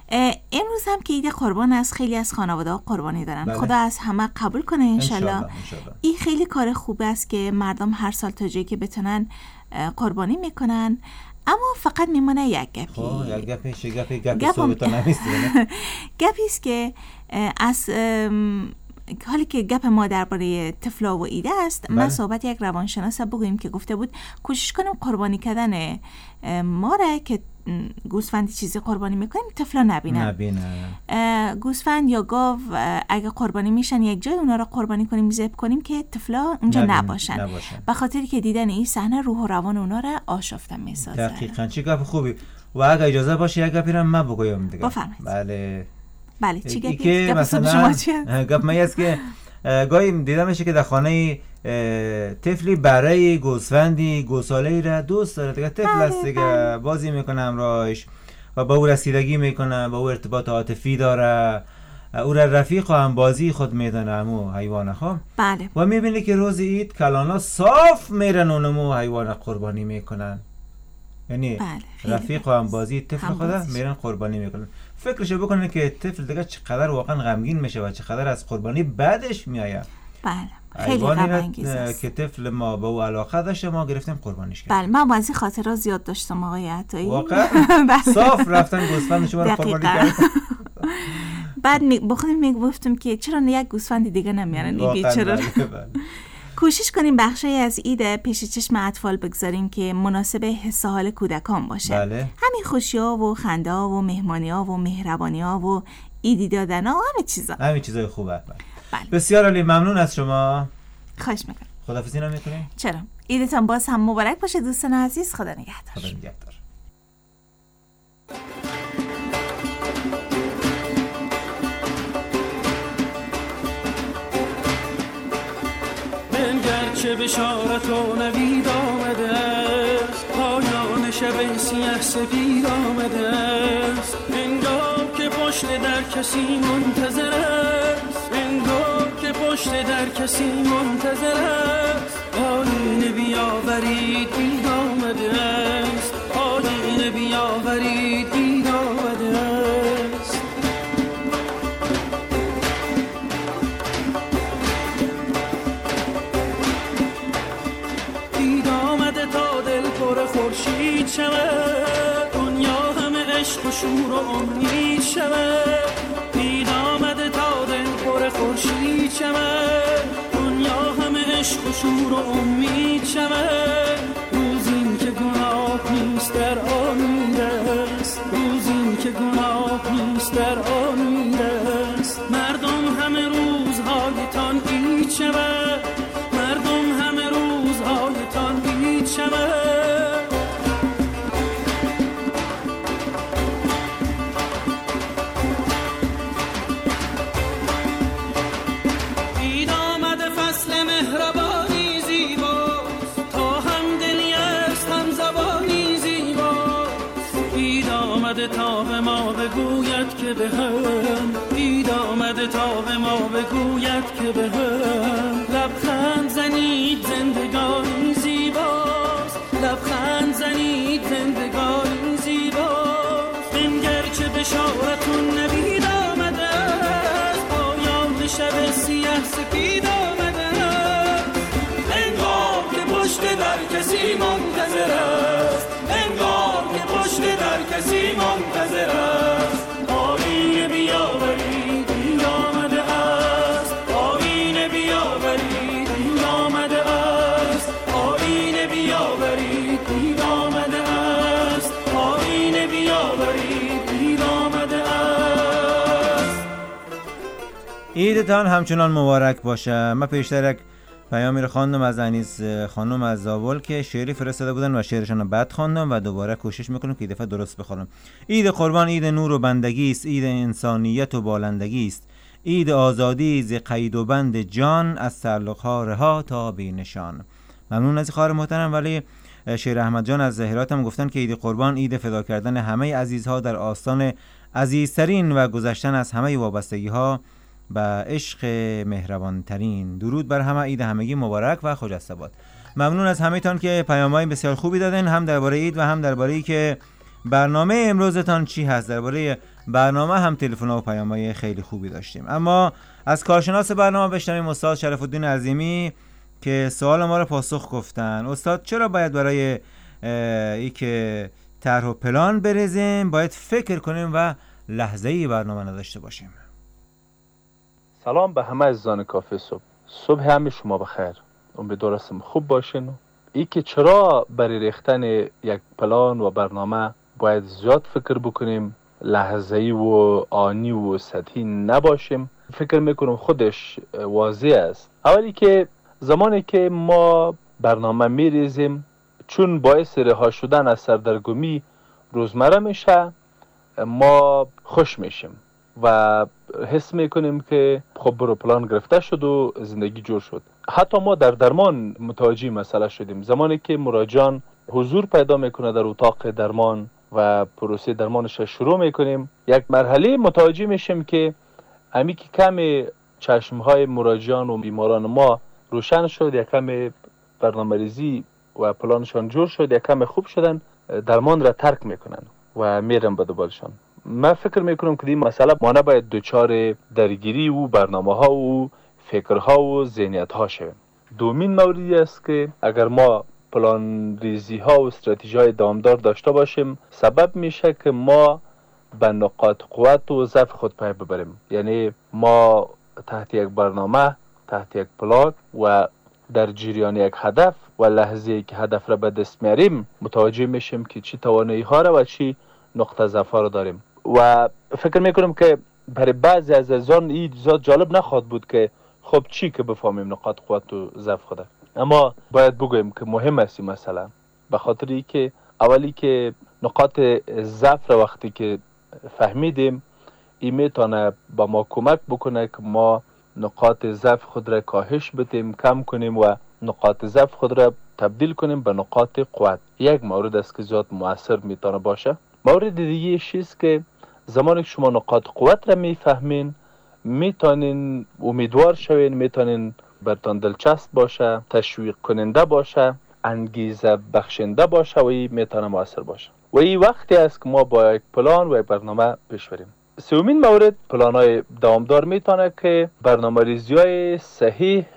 امروز هم که عید قربان است، خیلی از خانواده‌ها قربانی دارن. بله. خدا از همه قبول کنه انشالله. انشالله. انشالله. این خیلی کار خوب است که مردم هر سال تا جایی که بتونن قربانی میکنن. اما فقط میمونه یک گپی. خب یک گپی چه گپی؟ گپی صحبتون نمیستونه. گپی است که از حالی که گپ ما درباره طفلا و ایده است، بله. من صحبت یک روانشناس بگویم که گفته بود کوشش کنیم قربانی کردن ما را که گوسفندی چیزی قربانی میکنیم طفلا نبینن. نبینن. گوسفند یا گاو اگه قربانی میشن یک جای اونا را قربانی کنیم، ذبح کنیم که طفلا اونجا نبینن. نباشن. نباشن. به خاطر که دیدن این صحنه روح و روان اونا را آشفته میسازه. دقیقاً چه گپ خوبی. و اگه اجازه باشه یک گپی رو من بگویم دیگه. بفرمایید. بله. بله چی گپی؟ که گپ مثلا شما چیه؟ گپ من است که گاهی دیدم میشه که در خانه طفلی برای گوسفندی گوساله‌ای را دوست داره دیگه، طفل است دیگه، بازی میکنه همراهش و با او رسیدگی میکنه، با او ارتباط عاطفی داره، او را رفیق و هم بازی خود میدونه همو حیوان. خب بله. و میبینی که روز عید کلانا صاف میرن اونمو حیوان قربانی میکنن، یعنی بله. رفیق و هم بازی طفل خدا میرن قربانی میکنن. فکرشو بکنه که طفل دیگه چقدر واقعا غمگین میشه و چقدر از قربانی بعدش میآید. بله خیلی غم انگیز است که طفل ما به او علاقه داشته، ما گرفتیم قربانیش کردیم. بله من بعضی خاطرات زیاد داشتم آقای عطایی. واقعا صاف رفتن گوسفند شما رو قربانی کردن. بعد می بخودم میگفتم که چرا یک گوسفند دیگه نمیارن این بیچاره. کوشش کنیم بخشی از عید پیش چشم اطفال بگذاریم که مناسب حس و حال کودکان باشه. بله. همین خوشی‌ها و خنده‌ها و مهمانی‌ها و مهربانی‌ها و عیدی دادن‌ها و همه چیزا. همین چیزای خوبه. بله. بسیار عالی، ممنون از شما. خواهش می‌کنم. خداحافظی نمی‌کنیم؟ چرا؟ عیدتان باز هم مبارک باشه دوستان عزیز. خدا نگهدار. خدا نگهدار. چه بشارت و نوید آمده است، پایان شب سیه سپید آمده است. انگار که پشت در کسی منتظر است، انگار که پشت در کسی منتظر است. آینه بیاورید عید آمده است، آینه بیاورید عید آمده است. خورشید شود دنیا همه عشق و شور و امید شود. عید آمده تا دل پر خورشید شود دنیا همه عشق و شور و امید شود. روزی که گناه نیست در آن میرست، روزی که گناه نیست در آن میرست. مردم همه روزهایتان عید شود، مردم همه روزهایتان عید شود. تا به ما بگوید که به هم، عید آمده تا به ما بگوید که به هم. لبخند زنید زندگانی زیباست، لبخند زنید زندگانی زیباست. بنگر چه بشارتون نوید آمده است، پایان شب سیه سپید آمده است. انگار که پشت در کسی منتظر است، انگار که پشت در کسی منتظر است. آینه بیاورید عید آمده است، آینه بیاورید عید آمده است، آینه بیاورید عید آمده است، آینه بیاورید عید آمده است. عیدتان همچنان مبارک باشه. من پیشتر یک پیامی رو خواندم از انیس خانم از زابل که شعری فرستاده بودن و شعرشان رو بد خواندم و دوباره کوشش میکنم که این دفعه درست بخونم. عید قربان عید نور و بندگی است، عید انسانیت و بالندگی است، عید آزادی ز قید و بند جان، از تعلق‌ها رها تا بی نشان. ممنون از خواهر محترم. ولی شیر احمد جان از هرات هم گفتن که عید قربان عید فدا کردن همه عزیزها در آستان عزیزترین و گذشتن از همه وابستگی‌ها به عشق مهربانترین. درود بر همه، عید همگی مبارک و خجسته باد. ممنون از همه تان که پیام‌های بسیار خوبی دادن، هم درباره عید و هم درباره ای که برنامه امروزتان چی هست، درباره برنامه هم تلفن‌ها و پیام‌های خیلی خوبی داشتیم. اما از کارشناس برنامه بشنویم استاد شرف الدین عظیمی که سوال ما رو پاسخ گفتن. استاد چرا باید برای ای که طرح و پلان بریزیم باید فکر کنیم و لحظه‌ای برنامه نداشته باشیم؟ سلام به همه عزیزان کافه صبح. صبح همه شما بخیر. امیدوارم خوب باشین. ای که چرا برای ریختن یک پلان و برنامه باید زیاد فکر بکنیم، لحظه‌ای و آنی و سطحی نباشیم، فکر میکنم خودش واضح است. اولی که زمانی که ما برنامه میریزیم، چون باعث رها شدن از سردرگمی روزمره میشه، ما خوش میشیم و حس میکنیم که خب برو پلان گرفته شد و زندگی جور شد. حتی ما در درمان متوجه مسئله شدیم. زمانی که مراجعان حضور پیدا میکنه در اتاق درمان و پروسه درمانش شروع میکنیم، یک مرحله متوجه میشیم که امی که کم چشمهای مراجعان و بیماران ما روشن شد، یک کم برنامه‌ریزی و پلانشان جور شد، یک کم خوب شدن، درمان را ترک میکنن و میرن به دنبالشان. من فکر میکنم که این مسئله ما نباید دوچار درگیری و برنامه ها و فکرها و ذهنیت ها شویم. دومین موردی است که اگر ما پلان ریزی ها و استراتژی های دامدار داشته باشیم، سبب میشه که ما به نقاط قوت و ضعف خود پی ببریم. یعنی ما تحت یک برنامه، تحت یک پلان و در جریان یک هدف و لحظه‌ای که هدف را به دست میاریم متوجه میشیم که چی توانایی ها را و چی نقطه ضعف ها را داریم. و فکر میکنم که برای بعضی از عزیزان این زیاد جالب نخواهد بود که خب چی که بفهمیم نقاط قوت و ضعف خود. اما باید بگویم که مهم است این مسئله، به خاطر ای که اولی که نقاط ضعف را وقتی که فهمیدیم، این میتونه با ما کمک بکنه که ما نقاط ضعف خود را کاهش بدیم، کم کنیم و نقاط ضعف خود را تبدیل کنیم به نقاط قوت. یک مورد است که زیاد مؤثر میتونه باشه. مورد دیگه چیست که زمانی که شما نقاط قوت را میفهمین، میتونین امیدوار شوین، میتونین برتان دلچسب باشه، تشویق کننده باشه، انگیزه بخشنده باشه و این میتونه مؤثر باشه. و این وقتی است که ما با یک پلان و یک برنامه پیش بریم. سومین مورد پلان‌های دوامدار میتونه که برنامه‌ریزی‌های صحیح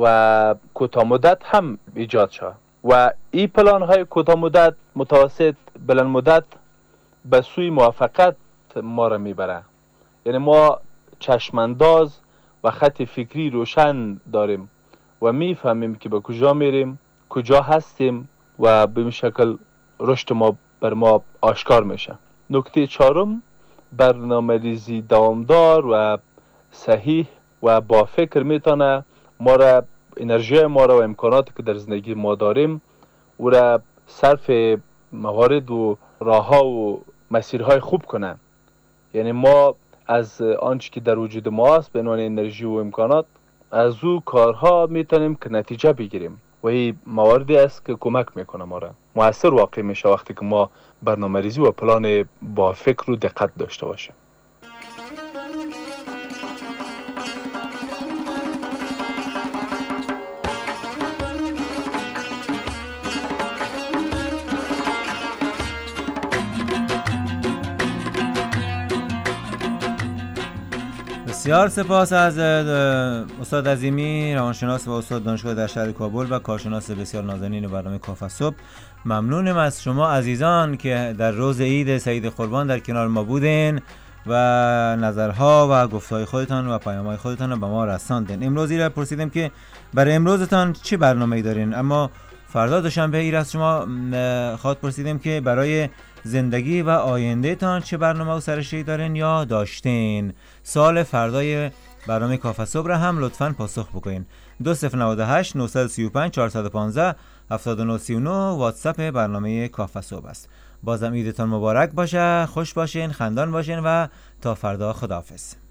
و کوتاه مدت هم ایجاد شه و این پلان‌های کوتاه مدت، متوسط، بلند مدت به سوی موفقیت ما را میبره. یعنی ما چشمانداز و خط فکری روشن داریم و میفهمیم که به کجا میریم، کجا هستیم و به این شکل رشد ما بر ما آشکار میشه. نکته چهارم، برنامه ریزی دوامدار و صحیح و با فکر میتونه ما را، انرژی ما را و امکاناتی که در زندگی ما داریم او را صرف موارد و راهها و مسیرهای خوب کنه. یعنی ما از آنچه که در وجود ما است به عنوان انرژی و امکانات، از او کارها میتونیم که نتیجه بگیریم و این مواردی است که کمک میکنه ما را. مؤثر واقع میشه وقتی که ما برنامه ریزی و پلان با فکر و دقت داشته باشیم. بسیار سپاس از استاد عظیمی، روانشناس و استاد دانشگاه در شهر کابل و کارشناس بسیار نازنین برنامه کافه صبح. ممنونم از شما عزیزان که در روز عید سعید قربان در کنار ما بودین و نظرها و گفتهای خودتان و پیامهای خودتان رو به ما رساندین. امروزی را پرسیدم که برای امروزتان چه برنامه‌ای دارین، اما فردا دوشنبه ایر از شما خواهد پرسیدم که برای زندگی و آینده تان چه برنامه و سرشته‌ای دارین یا داشتین. سال فردای برنامه کافه صبح را هم لطفاً پاسخ بکنین. دو صفر نه هشت نه سه پنج چهار یک پنج هفت نه سه نه واتساپ برنامه کافه صبح است. بازم عیدتان مبارک باشه، خوش باشین، خندان باشین و تا فردا خداحافظ.